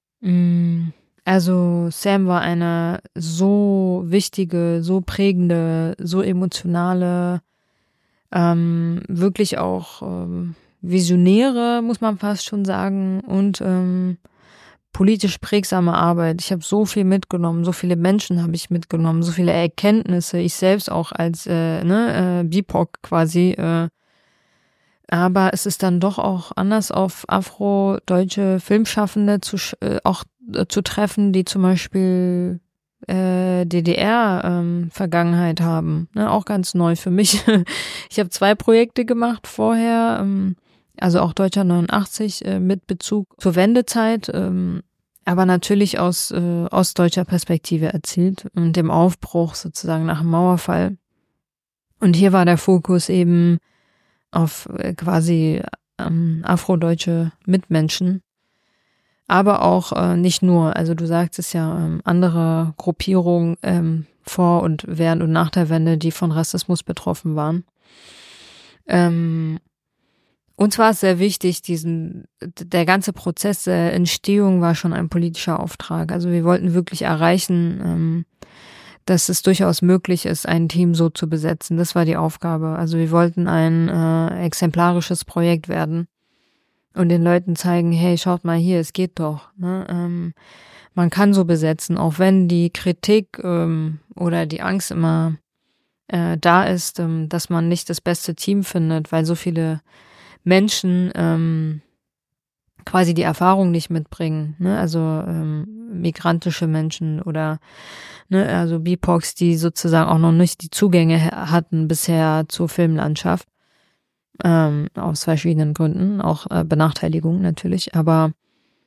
Also Sam war eine so wichtige, so prägende, so emotionale, ähm, wirklich auch ähm, visionäre, muss man fast schon sagen, und ähm, politisch prägsame Arbeit. Ich habe so viel mitgenommen, so viele Menschen habe ich mitgenommen, so viele Erkenntnisse, ich selbst auch als äh, ne, äh, B I P O C quasi, äh, aber es ist dann doch auch anders auf afrodeutsche Filmschaffende zu äh, auch äh, zu treffen, die zum Beispiel äh, D D R-Vergangenheit ähm, haben. Ne, auch ganz neu für mich. Ich habe zwei Projekte gemacht vorher, ähm, also auch Deutscher neunundachtzig äh, mit Bezug zur Wendezeit, ähm, aber natürlich aus äh, ostdeutscher Perspektive erzählt und dem Aufbruch sozusagen nach dem Mauerfall. Und hier war der Fokus eben auf quasi ähm, afrodeutsche Mitmenschen, aber auch äh, nicht nur, also du sagst es ja, ähm, andere Gruppierungen ähm, vor und während und nach der Wende, die von Rassismus betroffen waren. Ähm, uns war es sehr wichtig, diesen, der ganze Prozess der Entstehung war schon ein politischer Auftrag. Also wir wollten wirklich erreichen, ähm, dass es durchaus möglich ist, ein Team so zu besetzen. Das war die Aufgabe. Also wir wollten ein äh, exemplarisches Projekt werden und den Leuten zeigen, hey, schaut mal hier, es geht doch. Ne? Ähm, man kann so besetzen, auch wenn die Kritik ähm, oder die Angst immer äh, da ist, ähm, dass man nicht das beste Team findet, weil so viele Menschen ähm, quasi die Erfahrung nicht mitbringen, ne? Also ähm, migrantische Menschen oder ne, also B I P O Cs, die sozusagen auch noch nicht die Zugänge hatten bisher zur Filmlandschaft, ähm, aus verschiedenen Gründen, auch äh, Benachteiligung natürlich, aber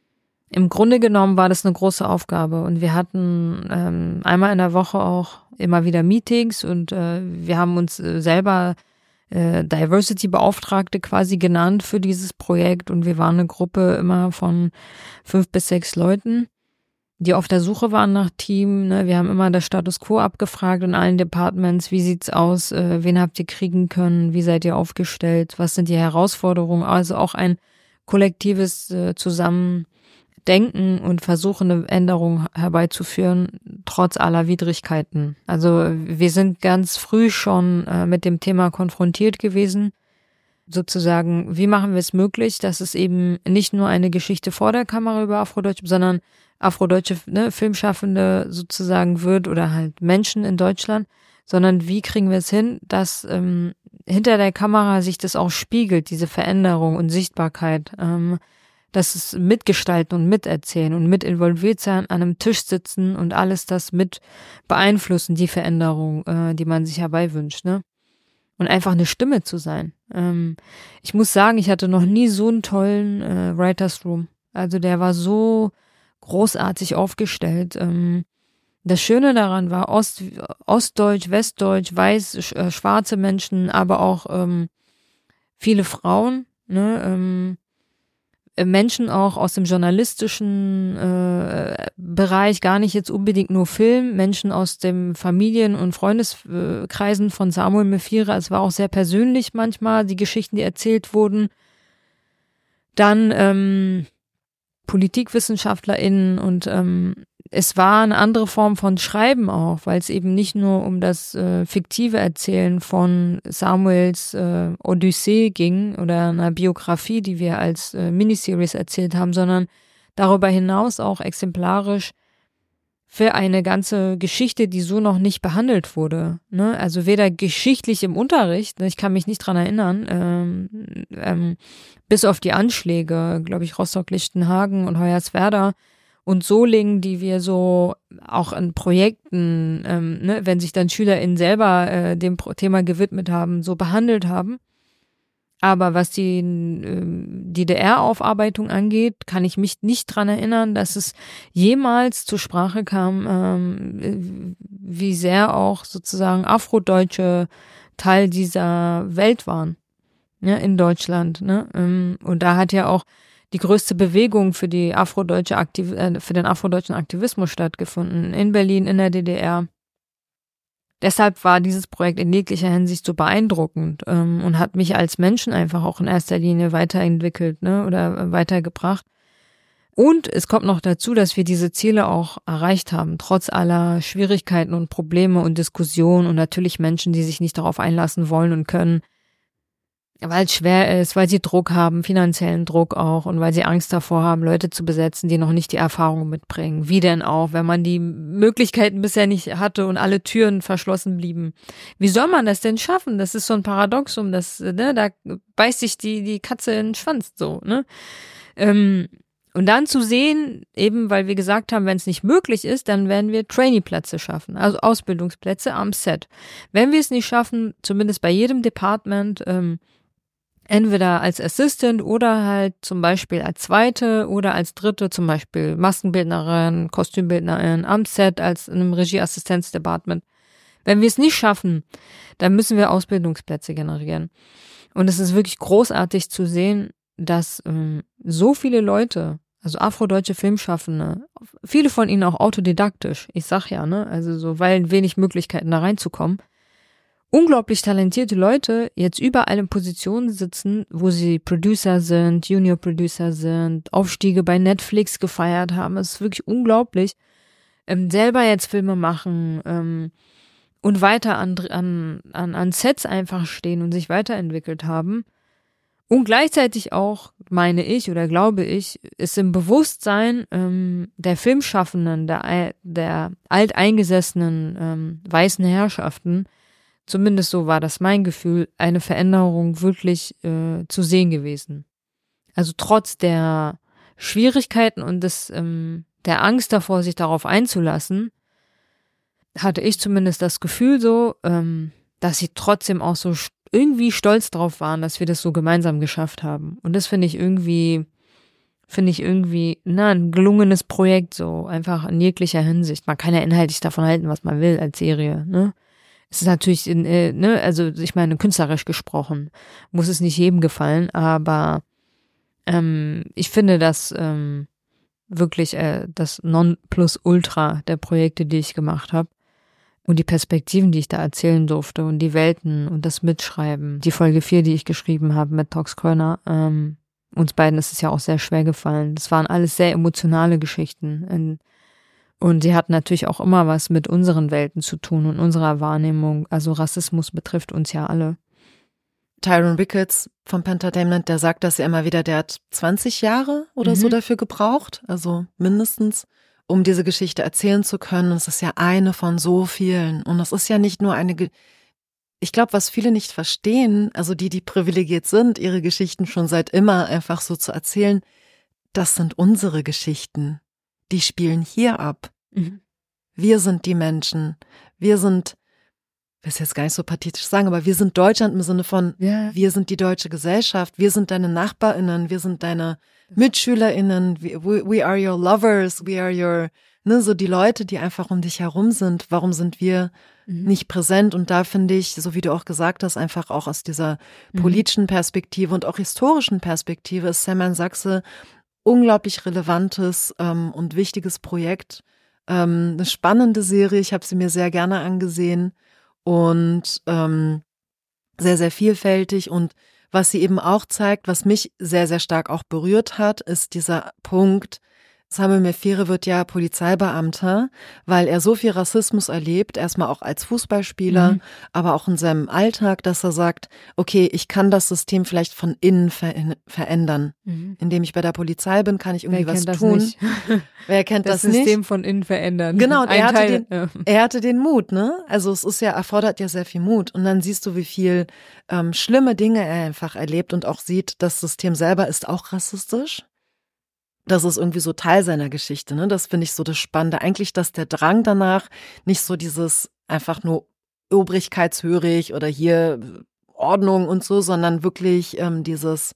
im Grunde genommen war das eine große Aufgabe und wir hatten ähm, einmal in der Woche auch immer wieder Meetings und äh, wir haben uns äh, selber äh, Diversity-Beauftragte quasi genannt für dieses Projekt und wir waren eine Gruppe immer von fünf bis sechs Leuten, die auf der Suche waren nach Team. Ne? Wir haben immer das Status Quo abgefragt in allen Departments. Wie sieht's aus? Äh, wen habt ihr kriegen können? Wie seid ihr aufgestellt? Was sind die Herausforderungen? Also auch ein kollektives äh, Zusammendenken und Versuchen, eine Änderung herbeizuführen, trotz aller Widrigkeiten. Also wir sind ganz früh schon äh, mit dem Thema konfrontiert gewesen. Sozusagen, wie machen wir es möglich, dass es eben nicht nur eine Geschichte vor der Kamera über Afrodeutsche, sondern afrodeutsche ne, Filmschaffende sozusagen wird oder halt Menschen in Deutschland, sondern wie kriegen wir es hin, dass ähm, hinter der Kamera sich das auch spiegelt, diese Veränderung und Sichtbarkeit, ähm, dass es mitgestalten und miterzählen und mit involviert sein, an einem Tisch sitzen und alles das mit beeinflussen, die Veränderung, äh, die man sich herbeiwünscht, ne? Und einfach eine Stimme zu sein. Ähm, ich muss sagen, ich hatte noch nie so einen tollen äh, Writers Room. Also der war so großartig aufgestellt. Ähm, das Schöne daran war Ost, Ostdeutsch, Westdeutsch, weiß, äh, schwarze Menschen, aber auch ähm, viele Frauen, ne, ähm, Menschen auch aus dem journalistischen äh, Bereich, gar nicht jetzt unbedingt nur Film, Menschen aus dem Familien- und Freundeskreisen von Samuel Mefira. Es war auch sehr persönlich manchmal, die Geschichten, die erzählt wurden. Dann ähm, PolitikwissenschaftlerInnen und ähm, es war eine andere Form von Schreiben auch, weil es eben nicht nur um das äh, fiktive Erzählen von Samuels äh, Odyssee ging oder einer Biografie, die wir als äh, Miniseries erzählt haben, sondern darüber hinaus auch exemplarisch für eine ganze Geschichte, die so noch nicht behandelt wurde. Ne? Also weder geschichtlich im Unterricht, ich kann mich nicht dran erinnern, ähm, ähm, bis auf die Anschläge, glaube ich, Rostock-Lichtenhagen und Hoyerswerda und Solingen, die wir so auch in Projekten, ähm, ne, wenn sich dann SchülerInnen selber äh, dem Thema gewidmet haben, so behandelt haben. Aber was die äh, D D R-Aufarbeitung angeht, kann ich mich nicht dran erinnern, dass es jemals zur Sprache kam, ähm, wie sehr auch sozusagen Afrodeutsche Teil dieser Welt waren, ne, in Deutschland. Ne? Und da hat ja auch die größte Bewegung für die afrodeutsche Aktiv- äh, für den afrodeutschen Aktivismus stattgefunden, in Berlin, in der D D R. Deshalb war dieses Projekt in jeglicher Hinsicht so beeindruckend ähm, und hat mich als Menschen einfach auch in erster Linie weiterentwickelt, ne, oder weitergebracht. Und es kommt noch dazu, dass wir diese Ziele auch erreicht haben, trotz aller Schwierigkeiten und Probleme und Diskussionen und natürlich Menschen, die sich nicht darauf einlassen wollen und können, weil es schwer ist, weil sie Druck haben, finanziellen Druck auch und weil sie Angst davor haben, Leute zu besetzen, die noch nicht die Erfahrung mitbringen. Wie denn auch, wenn man die Möglichkeiten bisher nicht hatte und alle Türen verschlossen blieben. Wie soll man das denn schaffen? Das ist so ein Paradoxum, das, ne, da beißt sich die, die Katze in den Schwanz, so, ne? Ähm, und dann zu sehen, eben weil wir gesagt haben, wenn es nicht möglich ist, dann werden wir Trainee-Plätze schaffen, also Ausbildungsplätze am Set. Wenn wir es nicht schaffen, zumindest bei jedem Department, ähm, entweder als Assistant oder halt zum Beispiel als Zweite oder als Dritte, zum Beispiel Maskenbildnerin, Kostümbildnerin am Set als in einem Regieassistenzdepartment. Wenn wir es nicht schaffen, dann müssen wir Ausbildungsplätze generieren. Und es ist wirklich großartig zu sehen, dass ähm, so viele Leute, also afrodeutsche Filmschaffende, viele von ihnen auch autodidaktisch, ich sag ja, ne, also so, weil wenig Möglichkeiten da reinzukommen, unglaublich talentierte Leute jetzt überall in Positionen sitzen, wo sie Producer sind, Junior Producer sind, Aufstiege bei Netflix gefeiert haben. Es ist wirklich unglaublich. Ähm, selber jetzt Filme machen ähm, und weiter an, an, an, an Sets einfach stehen und sich weiterentwickelt haben. Und gleichzeitig auch, meine ich oder glaube ich, ist im Bewusstsein ähm, der Filmschaffenden, der, der alteingesessenen ähm, weißen Herrschaften, zumindest so war das mein Gefühl, eine Veränderung wirklich äh, zu sehen gewesen. Also trotz der Schwierigkeiten und des ähm, der Angst davor, sich darauf einzulassen, hatte ich zumindest das Gefühl so, ähm, dass sie trotzdem auch so irgendwie stolz drauf waren, dass wir das so gemeinsam geschafft haben. Und das finde ich irgendwie finde ich irgendwie, na, ein gelungenes Projekt, so einfach in jeglicher Hinsicht. Man kann ja inhaltlich davon halten, was man will als Serie, ne? Es ist natürlich, in, äh, ne, also ich meine, künstlerisch gesprochen, muss es nicht jedem gefallen, aber ähm, ich finde das ähm, wirklich äh, das Nonplusultra der Projekte, die ich gemacht habe. Und die Perspektiven, die ich da erzählen durfte und die Welten und das Mitschreiben. Die Folge vier, die ich geschrieben habe mit Tox Körner, ähm, uns beiden ist es ja auch sehr schwer gefallen. Das waren alles sehr emotionale Geschichten. Und sie hatten natürlich auch immer was mit unseren Welten zu tun und unserer Wahrnehmung. Also Rassismus betrifft uns ja alle. Tyrone Ricketts vom Pentatainment, der sagt das ja immer wieder, der hat zwanzig Jahre oder mhm. so dafür gebraucht, also mindestens, um diese Geschichte erzählen zu können. Und es ist ja eine von so vielen. Und es ist ja nicht nur eine, Ge- ich glaube, was viele nicht verstehen, also die, die privilegiert sind, ihre Geschichten schon seit immer einfach so zu erzählen, das sind unsere Geschichten. Die spielen hier ab. Mhm. Wir sind die Menschen. Wir sind, ich will es jetzt gar nicht so pathetisch sagen, aber wir sind Deutschland im Sinne von, ja. wir sind die deutsche Gesellschaft, wir sind deine NachbarInnen, wir sind deine MitschülerInnen, we, we are your lovers, we are your, ne, so die Leute, die einfach um dich herum sind. Warum sind wir mhm. nicht präsent? Und da finde ich, so wie du auch gesagt hast, einfach auch aus dieser mhm. politischen Perspektive und auch historischen Perspektive ist Sam and Sachse unglaublich relevantes ähm, und wichtiges Projekt. Ähm, eine spannende Serie, ich habe sie mir sehr gerne angesehen und ähm, sehr, sehr vielfältig. Und was sie eben auch zeigt, was mich sehr, sehr stark auch berührt hat, ist dieser Punkt, Samuel Mefere wird ja Polizeibeamter, weil er so viel Rassismus erlebt, erstmal auch als Fußballspieler, mhm. aber auch in seinem Alltag, dass er sagt, okay, ich kann das System vielleicht von innen ver- verändern. Mhm. Indem ich bei der Polizei bin, kann ich irgendwie Wer was kennt tun. Das nicht? Wer kennt das, das nicht? Das System von innen verändern. Genau, und er hatte, Teil, den, ja. er hatte den Mut, ne? Also es ist ja, erfordert ja sehr viel Mut. Und dann siehst du, wie viel ähm, schlimme Dinge er einfach erlebt und auch sieht, das System selber ist auch rassistisch. Das ist irgendwie so Teil seiner Geschichte, ne? Das finde ich so das Spannende. Eigentlich, dass der Drang danach nicht so dieses einfach nur obrigkeitshörig oder hier Ordnung und so, sondern wirklich ähm, dieses,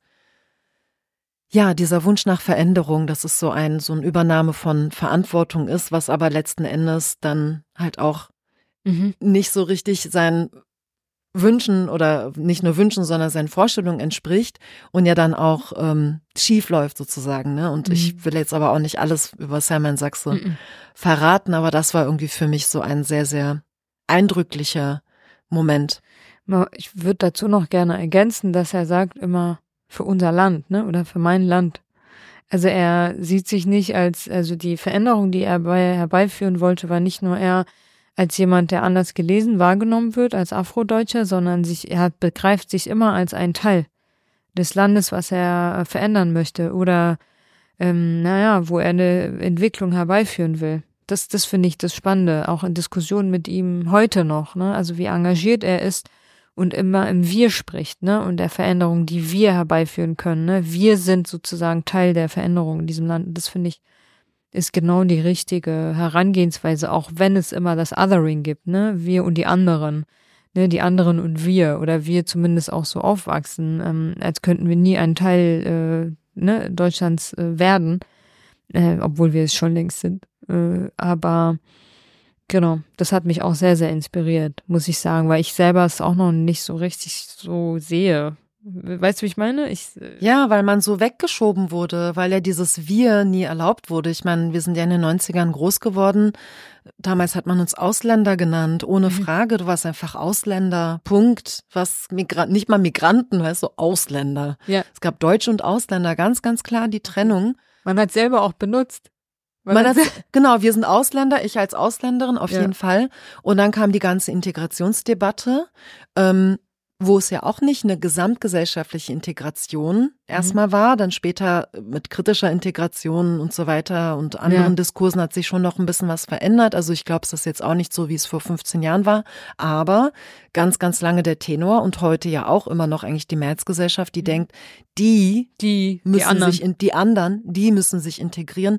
ja, dieser Wunsch nach Veränderung, dass es so ein, so eine Übernahme von Verantwortung ist, was aber letzten Endes dann halt auch mhm. nicht so richtig sein Wünschen oder nicht nur Wünschen, sondern seinen Vorstellungen entspricht und ja dann auch ähm, schief läuft sozusagen, ne? Und mhm. ich will jetzt aber auch nicht alles über Sam and Sachse mhm. verraten, aber das war irgendwie für mich so ein sehr, sehr eindrücklicher Moment. Ich würde dazu noch gerne ergänzen, dass er sagt immer für unser Land, ne? Oder für mein Land. Also er sieht sich nicht als, also die Veränderung, die er bei, herbeiführen wollte, war nicht nur er als jemand, der anders gelesen, wahrgenommen wird, als Afrodeutscher, sondern sich, er begreift sich immer als ein Teil des Landes, was er verändern möchte oder, ähm, naja, wo er eine Entwicklung herbeiführen will. Das, das finde ich das Spannende, auch in Diskussionen mit ihm heute noch, ne, also wie engagiert er ist und immer im Wir spricht, ne, und der Veränderung, die wir herbeiführen können, ne. Wir sind sozusagen Teil der Veränderung in diesem Land. Das finde ich ist genau die richtige Herangehensweise, auch wenn es immer das Othering gibt, ne, wir und die anderen, ne, die anderen und wir, oder wir zumindest auch so aufwachsen, ähm, als könnten wir nie ein Teil äh, ne, Deutschlands äh, werden, äh, obwohl wir es schon längst sind. Äh, aber genau, das hat mich auch sehr, sehr inspiriert, muss ich sagen, weil ich selber es auch noch nicht so richtig so sehe. Weißt du, wie ich meine? Ich, ja, weil man so weggeschoben wurde, weil ja dieses Wir nie erlaubt wurde. Ich meine, wir sind ja in den neunzigern groß geworden. Damals hat man uns Ausländer genannt, ohne mhm. Frage. Du warst einfach Ausländer, Punkt. Was Migra- nicht mal Migranten, weißt du, Ausländer. Ja. Es gab Deutsche und Ausländer, ganz, ganz klar die Trennung. Man hat selber auch benutzt. Man man hat, genau, wir sind Ausländer, ich als Ausländerin auf ja. jeden Fall. Und dann kam die ganze Integrationsdebatte, ähm, wo es ja auch nicht eine gesamtgesellschaftliche Integration erstmal mhm. war, dann später mit kritischer Integration und so weiter und anderen ja. Diskursen hat sich schon noch ein bisschen was verändert. Also ich glaube, es ist jetzt auch nicht so, wie es vor fünfzehn Jahren war, aber ganz, ganz lange der Tenor und heute ja auch immer noch eigentlich die Mehrheitsgesellschaft, die mhm. denkt, die, die müssen die anderen. sich, in, die anderen, die müssen sich integrieren.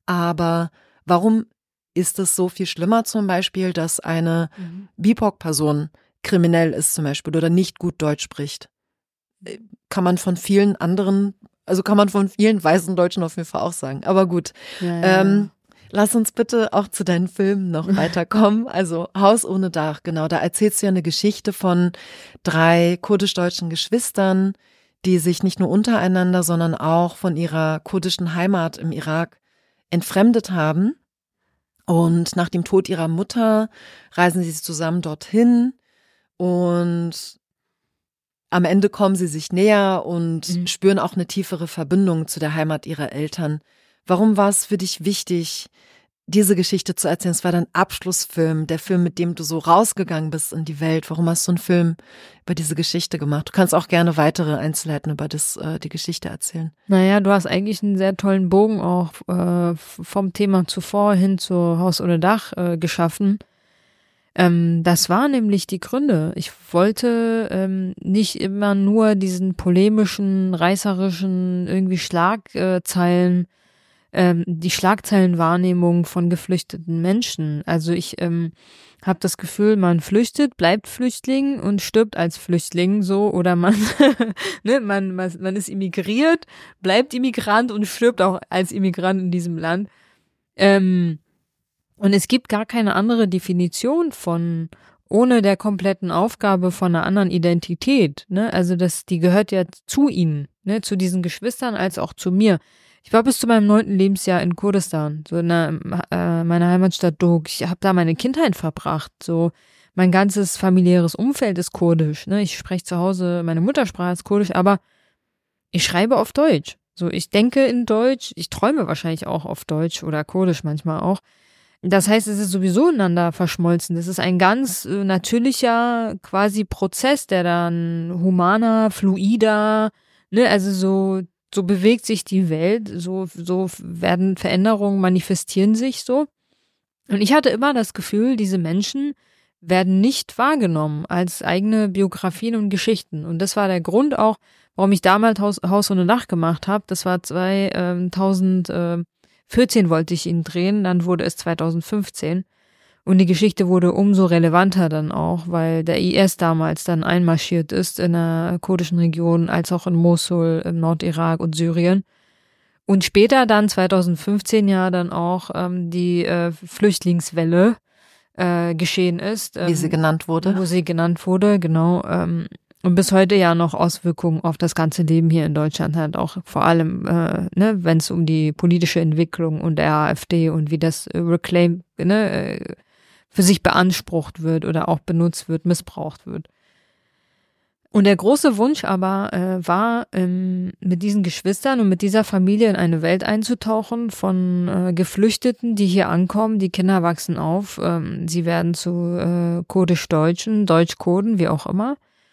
Aber warum ist es so viel schlimmer zum Beispiel, dass eine mhm. B I P O C-Person kriminell ist zum Beispiel oder nicht gut Deutsch spricht? Kann man von vielen anderen Also kann man von vielen weißen Deutschen auf jeden Fall auch sagen. Aber gut. Ja, ja. Ähm, lass uns bitte auch zu deinen Filmen noch weiterkommen. Also Haus ohne Dach, genau. Da erzählst du ja eine Geschichte von drei kurdisch-deutschen Geschwistern, die sich nicht nur untereinander, sondern auch von ihrer kurdischen Heimat im Irak entfremdet haben. Und nach dem Tod ihrer Mutter reisen sie zusammen dorthin und am Ende kommen sie sich näher und mhm. spüren auch eine tiefere Verbindung zu der Heimat ihrer Eltern. Warum war es für dich wichtig, diese Geschichte zu erzählen? Es war dein Abschlussfilm, der Film, mit dem du so rausgegangen bist in die Welt. Warum hast du einen Film über diese Geschichte gemacht? Du kannst auch gerne weitere Einzelheiten über das, äh, die Geschichte erzählen. Naja, du hast eigentlich einen sehr tollen Bogen auch äh, vom Thema zuvor hin zu Haus ohne Dach äh, geschaffen. Ähm, das war nämlich die Gründe. Ich wollte ähm, nicht immer nur diesen polemischen, reißerischen, irgendwie Schlagzeilen, ähm, die Schlagzeilenwahrnehmung von geflüchteten Menschen. Also ich ähm, habe das Gefühl, man flüchtet, bleibt Flüchtling und stirbt als Flüchtling so, oder man, ne, man, man, man ist immigriert, bleibt Immigrant und stirbt auch als Immigrant in diesem Land. Ähm, Und es gibt gar keine andere Definition von, ohne der kompletten Aufgabe von einer anderen Identität, ne? Also das, die gehört ja zu ihnen, ne? Zu diesen Geschwistern als auch zu mir. Ich war bis zu meinem neunten Lebensjahr in Kurdistan, so in der, äh, meiner Heimatstadt Dog. Ich habe da meine Kindheit verbracht, so. Mein ganzes familiäres Umfeld ist kurdisch, ne? Ich spreche zu Hause, meine Muttersprache ist kurdisch, aber ich schreibe auf Deutsch. So, ich denke in Deutsch, ich träume wahrscheinlich auch auf Deutsch oder kurdisch manchmal auch. Das heißt, es ist sowieso ineinander verschmolzen. Das ist ein ganz äh, natürlicher quasi Prozess, der dann humaner, fluider, ne, also so, so bewegt sich die Welt, so, so werden Veränderungen, manifestieren sich so. Und ich hatte immer das Gefühl, diese Menschen werden nicht wahrgenommen als eigene Biografien und Geschichten. Und das war der Grund auch, warum ich damals Haus, Haus ohne Dach gemacht habe. Das war zweitausendvierzehn wollte ich ihn drehen, dann wurde es zweitausendfünfzehn. Und die Geschichte wurde umso relevanter dann auch, weil der I S damals dann einmarschiert ist in der kurdischen Region, als auch in Mosul, im Nordirak und Syrien. Und später dann zweitausendfünfzehn ja dann auch ähm, die äh, Flüchtlingswelle äh, geschehen ist. Ähm, Wie sie genannt wurde. Wo sie genannt wurde, genau. Ähm, Und bis heute ja noch Auswirkungen auf das ganze Leben hier in Deutschland hat, auch vor allem, äh, ne, wenn es um die politische Entwicklung und der AfD und wie das äh, Reclaim, ne, äh, für sich beansprucht wird oder auch benutzt wird, missbraucht wird. Und der große Wunsch aber äh, war, ähm, mit diesen Geschwistern und mit dieser Familie in eine Welt einzutauchen von äh, Geflüchteten, die hier ankommen. Die Kinder wachsen auf, ähm, sie werden zu äh, kurdisch-deutschen, Deutsch-Kurden, wie auch immer.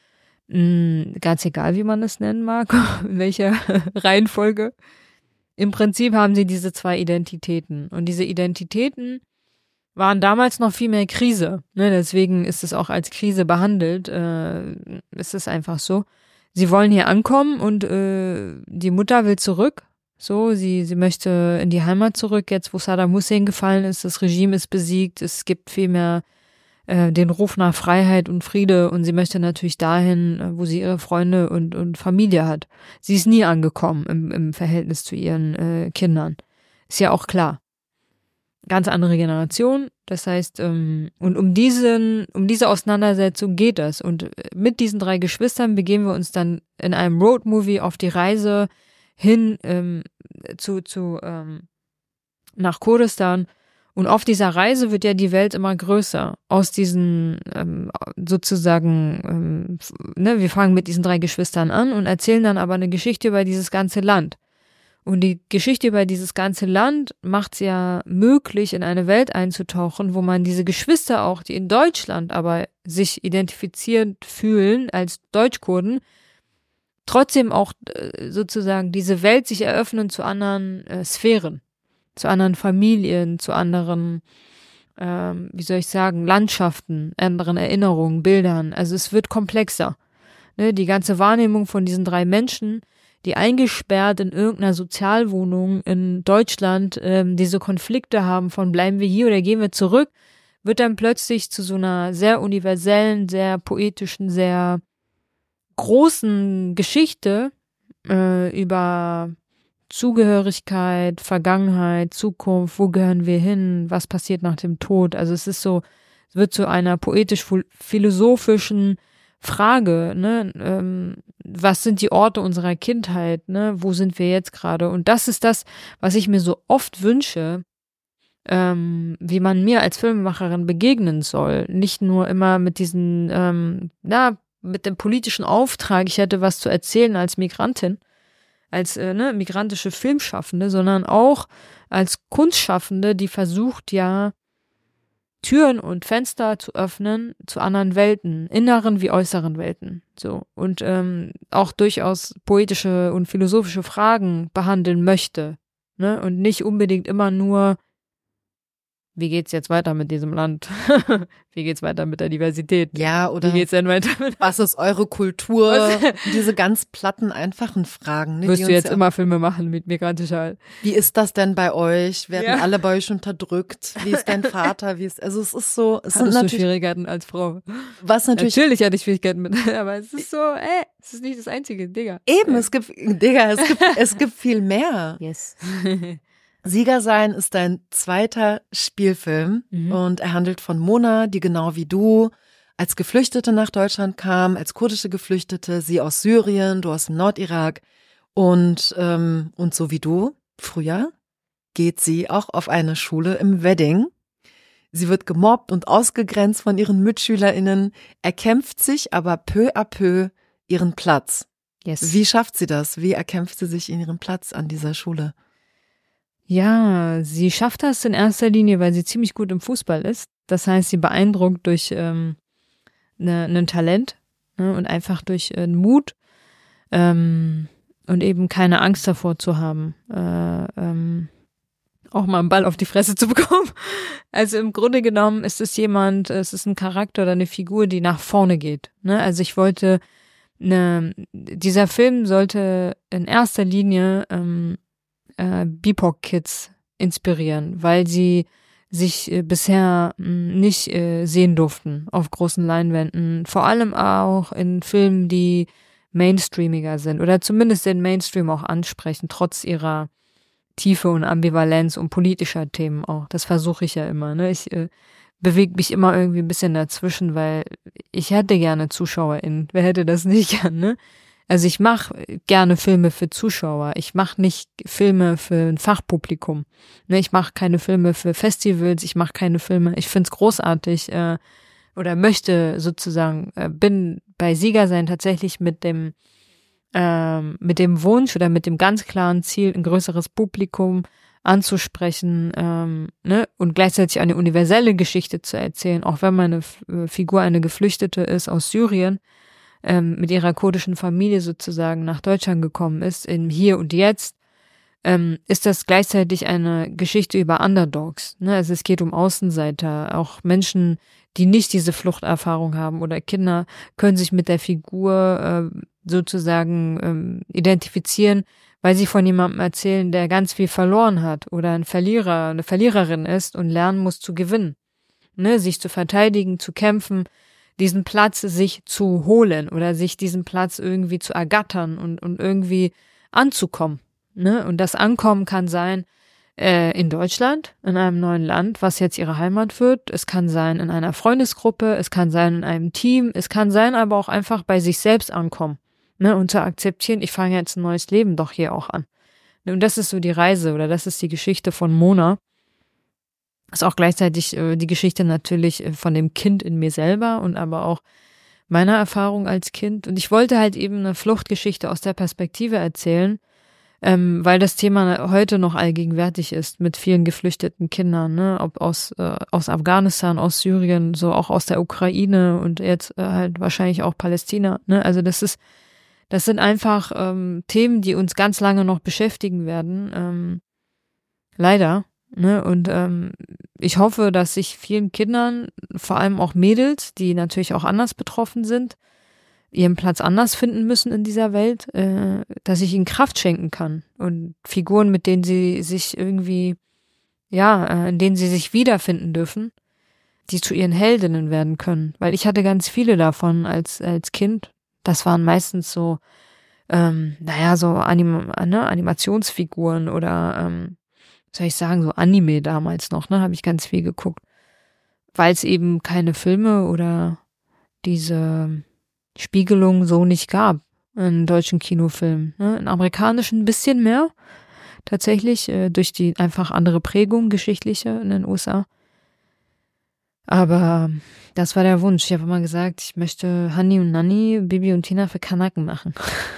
Ganz egal, wie man es nennen mag, in welcher Reihenfolge. Im Prinzip haben sie diese zwei Identitäten. Und diese Identitäten waren damals noch viel mehr Krise. Ne? Deswegen ist es auch als Krise behandelt. Äh, ist es einfach so. Sie wollen hier ankommen und äh, die Mutter will zurück. So, sie, sie möchte in die Heimat zurück, jetzt wo Saddam Hussein gefallen ist. Das Regime ist besiegt. Es gibt viel mehr den Ruf nach Freiheit und Friede, und sie möchte natürlich dahin, wo sie ihre Freunde und, und Familie hat. Sie ist nie angekommen im, im Verhältnis zu ihren äh, Kindern. Ist ja auch klar. Ganz andere Generation. Das heißt, ähm, und um diesen, um diese Auseinandersetzung geht es. Und mit diesen drei Geschwistern begeben wir uns dann in einem Roadmovie auf die Reise hin ähm, zu, zu ähm, nach Kurdistan. Und auf dieser Reise wird ja die Welt immer größer. Aus diesen ähm, sozusagen, ähm, ne, wir fangen mit diesen drei Geschwistern an und erzählen dann aber eine Geschichte über dieses ganze Land. Und die Geschichte über dieses ganze Land macht es ja möglich, in eine Welt einzutauchen, wo man diese Geschwister auch, die in Deutschland aber sich identifiziert fühlen als Deutschkurden, trotzdem auch äh, sozusagen diese Welt sich eröffnen zu anderen äh, Sphären. Zu anderen Familien, zu anderen, ähm, wie soll ich sagen, Landschaften, anderen Erinnerungen, Bildern. Also es wird komplexer. Ne, die ganze Wahrnehmung von diesen drei Menschen, die eingesperrt in irgendeiner Sozialwohnung in Deutschland ähm, diese Konflikte haben von bleiben wir hier oder gehen wir zurück, wird dann plötzlich zu so einer sehr universellen, sehr poetischen, sehr großen Geschichte, äh, über Zugehörigkeit, Vergangenheit, Zukunft, wo gehören wir hin, was passiert nach dem Tod. Also es ist so, es wird zu einer poetisch-philosophischen Frage, ne, ähm, was sind die Orte unserer Kindheit, ne, wo sind wir jetzt gerade? Und das ist das, was ich mir so oft wünsche, ähm, wie man mir als Filmemacherin begegnen soll. Nicht nur immer mit diesen, ähm, na, mit dem politischen Auftrag, ich hätte was zu erzählen als Migrantin, als äh, ne, migrantische Filmschaffende, sondern auch als Kunstschaffende, die versucht ja Türen und Fenster zu öffnen zu anderen Welten, inneren wie äußeren Welten. So und ähm, auch durchaus poetische und philosophische Fragen behandeln möchte, ne, und nicht unbedingt immer nur, wie geht's jetzt weiter mit diesem Land? Wie geht's weiter mit der Diversität? Ja, oder wie geht's denn weiter mit was ist eure Kultur? Diese ganz platten, einfachen Fragen. Ne, Wirst die du uns jetzt ja, immer Filme machen mit migrantischer? wie ist das denn bei euch? Werden Ja. alle bei euch unterdrückt? Wie ist dein Vater? Wie ist, also es ist so, es sind Hattest du natürlich, Schwierigkeiten als Frau? was natürlich, Natürlich hatte ich Schwierigkeiten mit, aber es ist so, ey, es ist nicht das Einzige, Digga. eben, es gibt, Digga, es gibt, es gibt viel mehr. Yes. Sieger sein ist dein zweiter Spielfilm Mhm. und er handelt von Mona, die genau wie du als Geflüchtete nach Deutschland kam, als kurdische Geflüchtete, sie aus Syrien, du aus dem Nordirak und, ähm, und so wie du, früher, geht sie auch auf eine Schule im Wedding. Sie wird gemobbt und ausgegrenzt von ihren MitschülerInnen, erkämpft sich aber peu à peu ihren Platz. Yes. Wie schafft sie das? Wie erkämpft sie sich ihren Platz an dieser Schule? Ja, sie schafft das in erster Linie, weil sie ziemlich gut im Fußball ist. Das heißt, sie beeindruckt durch ähm, ne, ein Talent, ne, und einfach durch äh, Mut ähm, und eben keine Angst davor zu haben, äh, ähm, auch mal einen Ball auf die Fresse zu bekommen. Also im Grunde genommen ist es jemand, es ist ein Charakter oder eine Figur, die nach vorne geht. Ne? Also ich wollte, ne, dieser Film sollte in erster Linie ähm, äh, B I P O C-Kids inspirieren, weil sie sich äh, bisher mh, nicht äh, sehen durften auf großen Leinwänden, vor allem auch in Filmen, die mainstreamiger sind oder zumindest den Mainstream auch ansprechen, trotz ihrer Tiefe und Ambivalenz und politischer Themen auch. Das versuche ich ja immer. Ne? Ich äh, bewege mich immer irgendwie ein bisschen dazwischen, weil ich hätte gerne ZuschauerInnen. Wer hätte das nicht gern, ne? Also ich mache gerne Filme für Zuschauer. Ich mache nicht Filme für ein Fachpublikum. Ne, ich mache keine Filme für Festivals. Ich mache keine Filme. Ich find's großartig äh, oder möchte sozusagen, äh, bin bei Siegersein tatsächlich mit dem ähm, mit dem Wunsch oder mit dem ganz klaren Ziel, ein größeres Publikum anzusprechen, ähm, ne, und gleichzeitig eine universelle Geschichte zu erzählen, auch wenn meine F- Figur eine Geflüchtete ist aus Syrien, ähm, mit ihrer kurdischen Familie sozusagen nach Deutschland gekommen ist, im Hier und Jetzt, ähm, ist das gleichzeitig eine Geschichte über Underdogs. Ne? Also es geht um Außenseiter, auch Menschen, die nicht diese Fluchterfahrung haben oder Kinder können sich mit der Figur äh, sozusagen ähm, identifizieren, weil sie von jemandem erzählen, der ganz viel verloren hat oder ein Verlierer, eine Verliererin ist und lernen muss zu gewinnen. Ne? Sich zu verteidigen, zu kämpfen, diesen Platz sich zu holen oder sich diesen Platz irgendwie zu ergattern und, und irgendwie anzukommen. Ne? Und das Ankommen kann sein äh, in Deutschland, in einem neuen Land, was jetzt ihre Heimat wird. Es kann sein in einer Freundesgruppe, es kann sein in einem Team, es kann sein aber auch einfach bei sich selbst ankommen. Ne? Und zu akzeptieren, ich fange jetzt ein neues Leben doch hier auch an. Und das ist so die Reise oder das ist die Geschichte von Mona. Ist auch gleichzeitig äh, die Geschichte natürlich äh, von dem Kind in mir selber und aber auch meiner Erfahrung als Kind. Und ich wollte halt eben eine Fluchtgeschichte aus der Perspektive erzählen, ähm, weil das Thema heute noch allgegenwärtig ist mit vielen geflüchteten Kindern, ne? Ob aus, äh, aus Afghanistan, aus Syrien, so auch aus der Ukraine und jetzt äh, halt wahrscheinlich auch Palästina. Ne? Also das ist, das sind einfach ähm, Themen, die uns ganz lange noch beschäftigen werden. Ähm, leider. Ne, und ähm, ich hoffe, dass sich vielen Kindern, vor allem auch Mädels, die natürlich auch anders betroffen sind, ihren Platz anders finden müssen in dieser Welt, äh, dass ich ihnen Kraft schenken kann und Figuren, mit denen sie sich irgendwie, ja, äh, in denen sie sich wiederfinden dürfen, die zu ihren Heldinnen werden können. Weil ich hatte ganz viele davon als als Kind. Das waren meistens so ähm, naja, so Anim- ne, Animationsfiguren oder, ähm, soll ich sagen, so Anime damals noch, ne, habe ich ganz viel geguckt. Weil es eben keine Filme oder diese Spiegelung so nicht gab in deutschen Kinofilmen. Ne? In amerikanischen ein bisschen mehr, tatsächlich, äh, durch die einfach andere Prägung, geschichtliche in den U S A. Aber das war der Wunsch. Ich habe immer gesagt, ich möchte Hani und Nani, Bibi und Tina für Kanaken machen.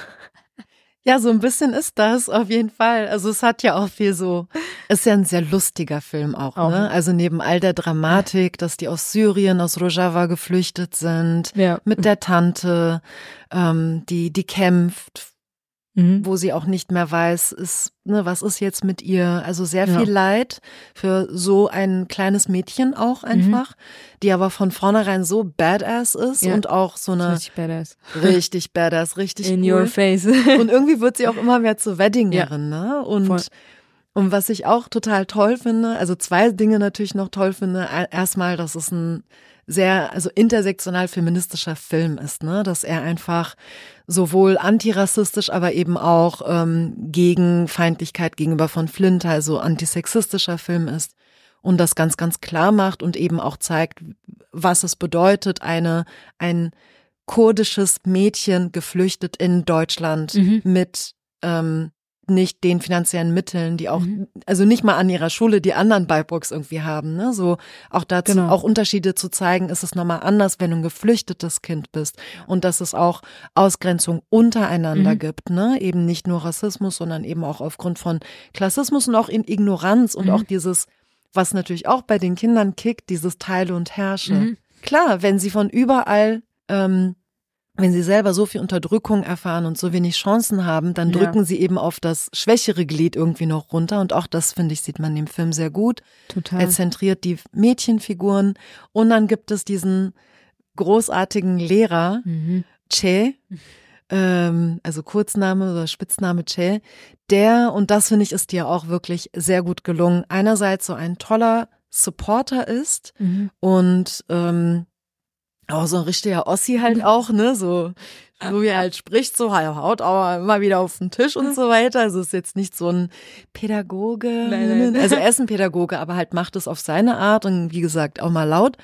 Ja, so ein bisschen ist das auf jeden Fall. Also es hat ja auch viel so, ist ja ein sehr lustiger Film auch, auch. ne? Also neben all der Dramatik, dass die aus Syrien, aus Rojava geflüchtet sind, ja. mit der Tante, ähm, die die kämpft, mhm. wo sie auch nicht mehr weiß, ist, ne, was ist jetzt mit ihr? Also sehr viel ja. Leid für so ein kleines Mädchen auch einfach, mhm. die aber von vornherein so badass ist ja. und auch so eine richtig badass, richtig badass, richtig in cool. your face. Und irgendwie wird sie auch immer mehr zur Weddingerin, ja. ne? Und Voll. Und was ich auch total toll finde, also zwei Dinge natürlich noch toll finde. Erstmal, dass es ein sehr, also intersektional feministischer Film ist, ne, dass er einfach sowohl antirassistisch, aber eben auch ähm, gegen Feindlichkeit gegenüber von Flint, also antisexistischer Film ist und das ganz, ganz klar macht und eben auch zeigt, was es bedeutet, eine, ein kurdisches Mädchen geflüchtet in Deutschland mhm. mit, ähm, nicht den finanziellen Mitteln, die auch, mhm. also nicht mal an ihrer Schule die anderen B I P O Cs irgendwie haben, ne, so auch dazu, genau. auch Unterschiede zu zeigen, ist es nochmal anders, wenn du ein geflüchtetes Kind bist und dass es auch Ausgrenzung untereinander mhm. gibt, ne, eben nicht nur Rassismus, sondern eben auch aufgrund von Klassismus und auch in Ignoranz und mhm. auch dieses, was natürlich auch bei den Kindern kickt, dieses Teile und Herrsche. Mhm. Klar, wenn sie von überall, ähm, wenn sie selber so viel Unterdrückung erfahren und so wenig Chancen haben, dann drücken ja. sie eben auf das schwächere Glied irgendwie noch runter. Und auch das, finde ich, sieht man im Film sehr gut. Total. Er zentriert die Mädchenfiguren. Und dann gibt es diesen großartigen Lehrer, mhm. Che, ähm, also Kurzname oder Spitzname Che, der, und das finde ich, ist dir auch wirklich sehr gut gelungen, einerseits so ein toller Supporter ist mhm. und ähm, auch so ein richtiger Ossi halt auch, ne, so, so wie er halt spricht, so haut auch immer wieder auf den Tisch und so weiter. Also ist jetzt nicht so ein Pädagoge, nein, nein. also er ist ein Pädagoge, aber halt macht es auf seine Art und wie gesagt auch mal laut.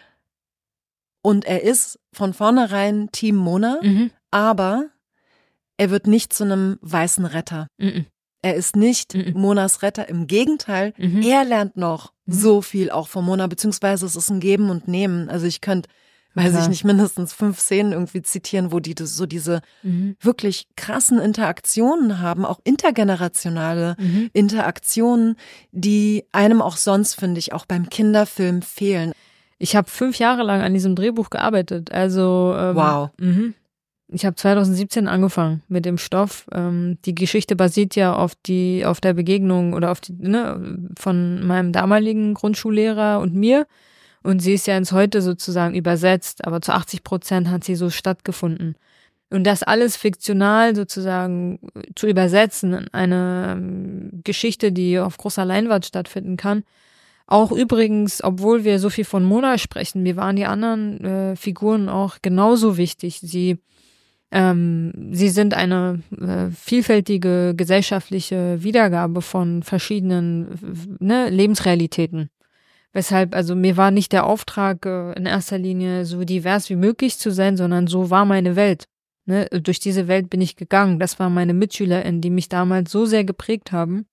Und er ist von vornherein Team Mona, mhm. aber er wird nicht zu einem weißen Retter. Mhm. Er ist nicht mhm. Monas Retter, im Gegenteil, mhm. er lernt noch mhm. so viel auch von Mona, beziehungsweise es ist ein Geben und Nehmen. Also ich könnte weiß ja. ich nicht, mindestens fünf Szenen irgendwie zitieren, wo die so diese mhm. wirklich krassen Interaktionen haben, auch intergenerationale mhm. Interaktionen, die einem auch sonst, finde ich, auch beim Kinderfilm fehlen. Ich habe fünf Jahre lang an diesem Drehbuch gearbeitet, also ähm, wow. Mhm. Ich habe zwanzig siebzehn angefangen mit dem Stoff. Ähm, die Geschichte basiert ja auf die auf der Begegnung oder auf die ne, von meinem damaligen Grundschullehrer und mir. Und sie ist ja ins Heute sozusagen übersetzt, aber zu achtzig Prozent hat sie so stattgefunden. Und das alles fiktional sozusagen zu übersetzen in eine Geschichte, die auf großer Leinwand stattfinden kann. Auch übrigens, obwohl wir so viel von Mona sprechen, mir waren die anderen äh, Figuren auch genauso wichtig. Sie, ähm, sie sind eine äh, vielfältige gesellschaftliche Wiedergabe von verschiedenen ne, Lebensrealitäten. Weshalb, also mir war nicht der Auftrag, äh, in erster Linie so divers wie möglich zu sein, sondern so war meine Welt. Ne? Durch diese Welt bin ich gegangen. Das waren meine MitschülerInnen, die mich damals so sehr geprägt haben.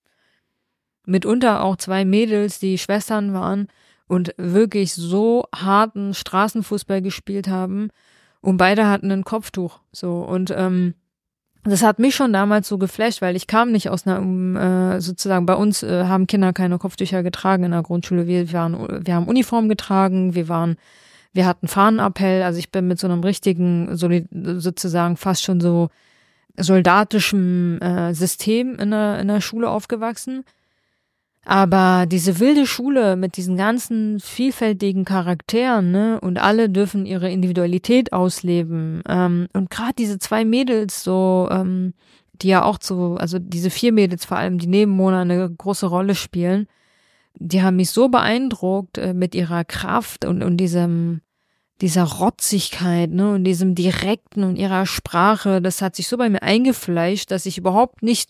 Mitunter auch zwei Mädels, die Schwestern waren und wirklich so harten Straßenfußball gespielt haben. Und beide hatten ein Kopftuch. So und ähm, das hat mich schon damals so geflasht, weil ich kam nicht aus einer, äh, sozusagen bei uns äh, haben Kinder keine Kopftücher getragen in der Grundschule. Wir waren, wir haben Uniform getragen, wir waren, wir hatten Fahnenappell. Also ich bin mit so einem richtigen, sozusagen fast schon so soldatischem äh, System in der, in der Schule aufgewachsen. Aber diese wilde Schule mit diesen ganzen vielfältigen Charakteren, ne, und alle dürfen ihre Individualität ausleben. Ähm, und gerade diese zwei Mädels, so, ähm, die ja auch so, also diese vier Mädels vor allem, die neben Mona eine große Rolle spielen, die haben mich so beeindruckt äh, mit ihrer Kraft und, und diesem, dieser Rotzigkeit, ne, und diesem Direkten und ihrer Sprache, das hat sich so bei mir eingefleischt, dass ich überhaupt nicht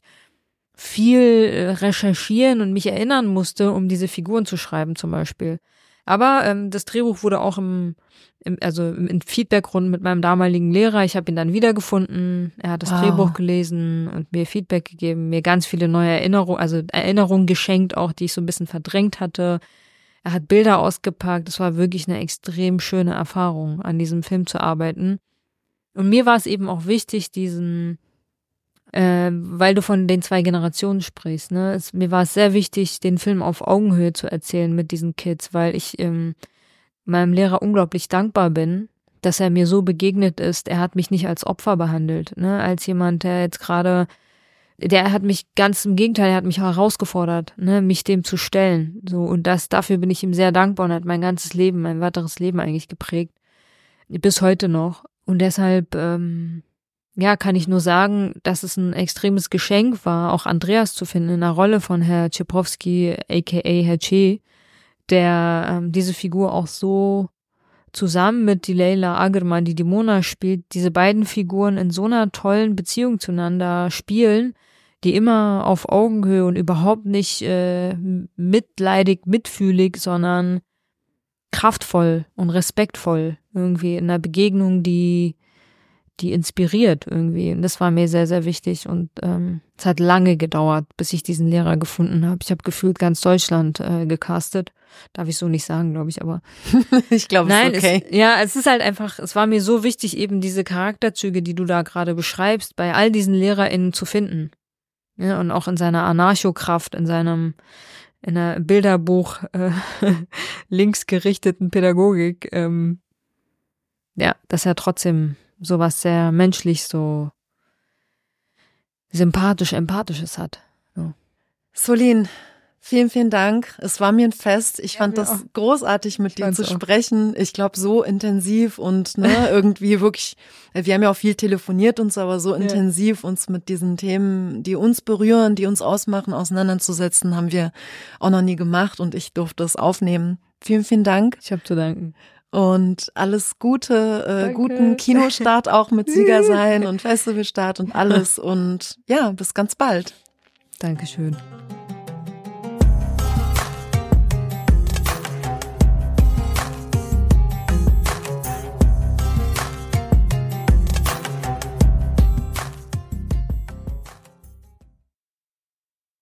viel recherchieren und mich erinnern musste, um diese Figuren zu schreiben zum Beispiel. Aber ähm, das Drehbuch wurde auch im, im also in Feedbackrunden mit meinem damaligen Lehrer, ich habe ihn dann wiedergefunden, er hat das wow. Drehbuch gelesen und mir Feedback gegeben, mir ganz viele neue Erinnerungen, also Erinnerungen geschenkt auch, die ich so ein bisschen verdrängt hatte. Er hat Bilder ausgepackt, es war wirklich eine extrem schöne Erfahrung, an diesem Film zu arbeiten. Und mir war es eben auch wichtig, diesen Äh, weil du von den zwei Generationen sprichst, ne? Es, mir war es sehr wichtig, den Film auf Augenhöhe zu erzählen mit diesen Kids, weil ich ähm, meinem Lehrer unglaublich dankbar bin, dass er mir so begegnet ist. Er hat mich nicht als Opfer behandelt, ne? Als jemand, der jetzt gerade, der hat mich ganz im Gegenteil, er hat mich herausgefordert, ne? Mich dem zu stellen. So, und das, dafür bin ich ihm sehr dankbar und hat mein ganzes Leben, mein weiteres Leben eigentlich geprägt. Bis heute noch. Und deshalb, ähm, ja, kann ich nur sagen, dass es ein extremes Geschenk war, auch Andreas zu finden in der Rolle von Herr Czeprowski, aka Herr Che, der ähm, diese Figur auch so zusammen mit die Leila Agerman, die die Mona spielt, diese beiden Figuren in so einer tollen Beziehung zueinander spielen, die immer auf Augenhöhe und überhaupt nicht äh, mitleidig, mitfühlig, sondern kraftvoll und respektvoll irgendwie in einer Begegnung, die die inspiriert irgendwie. Und das war mir sehr, sehr wichtig. Und ähm, es hat lange gedauert, bis ich diesen Lehrer gefunden habe. Ich habe gefühlt ganz Deutschland äh, gecastet. Darf ich so nicht sagen, glaube ich, aber ich glaube, es ist okay. Es, ja, es ist halt einfach, es war mir so wichtig, eben diese Charakterzüge, die du da gerade beschreibst, bei all diesen LehrerInnen zu finden. Ja, und auch in seiner Anarchokraft, in seinem in einer Bilderbuch äh, linksgerichteten Pädagogik, ähm, ja, dass er trotzdem sowas sehr menschlich, so sympathisch, empathisches hat. So. Solin, vielen, vielen Dank. Es war mir ein Fest. Ich ja, fand das auch großartig, mit dir zu auch. sprechen. Ich glaube, so intensiv und ne, irgendwie wirklich, wir haben ja auch viel telefoniert und so, aber so ja. intensiv uns mit diesen Themen, die uns berühren, die uns ausmachen, auseinanderzusetzen, haben wir auch noch nie gemacht und ich durfte es aufnehmen. Vielen, vielen Dank. Ich habe zu danken. Und alles Gute, äh, guten Kinostart auch mit Siegersein und Festivalstart und alles. Und ja, bis ganz bald. Dankeschön.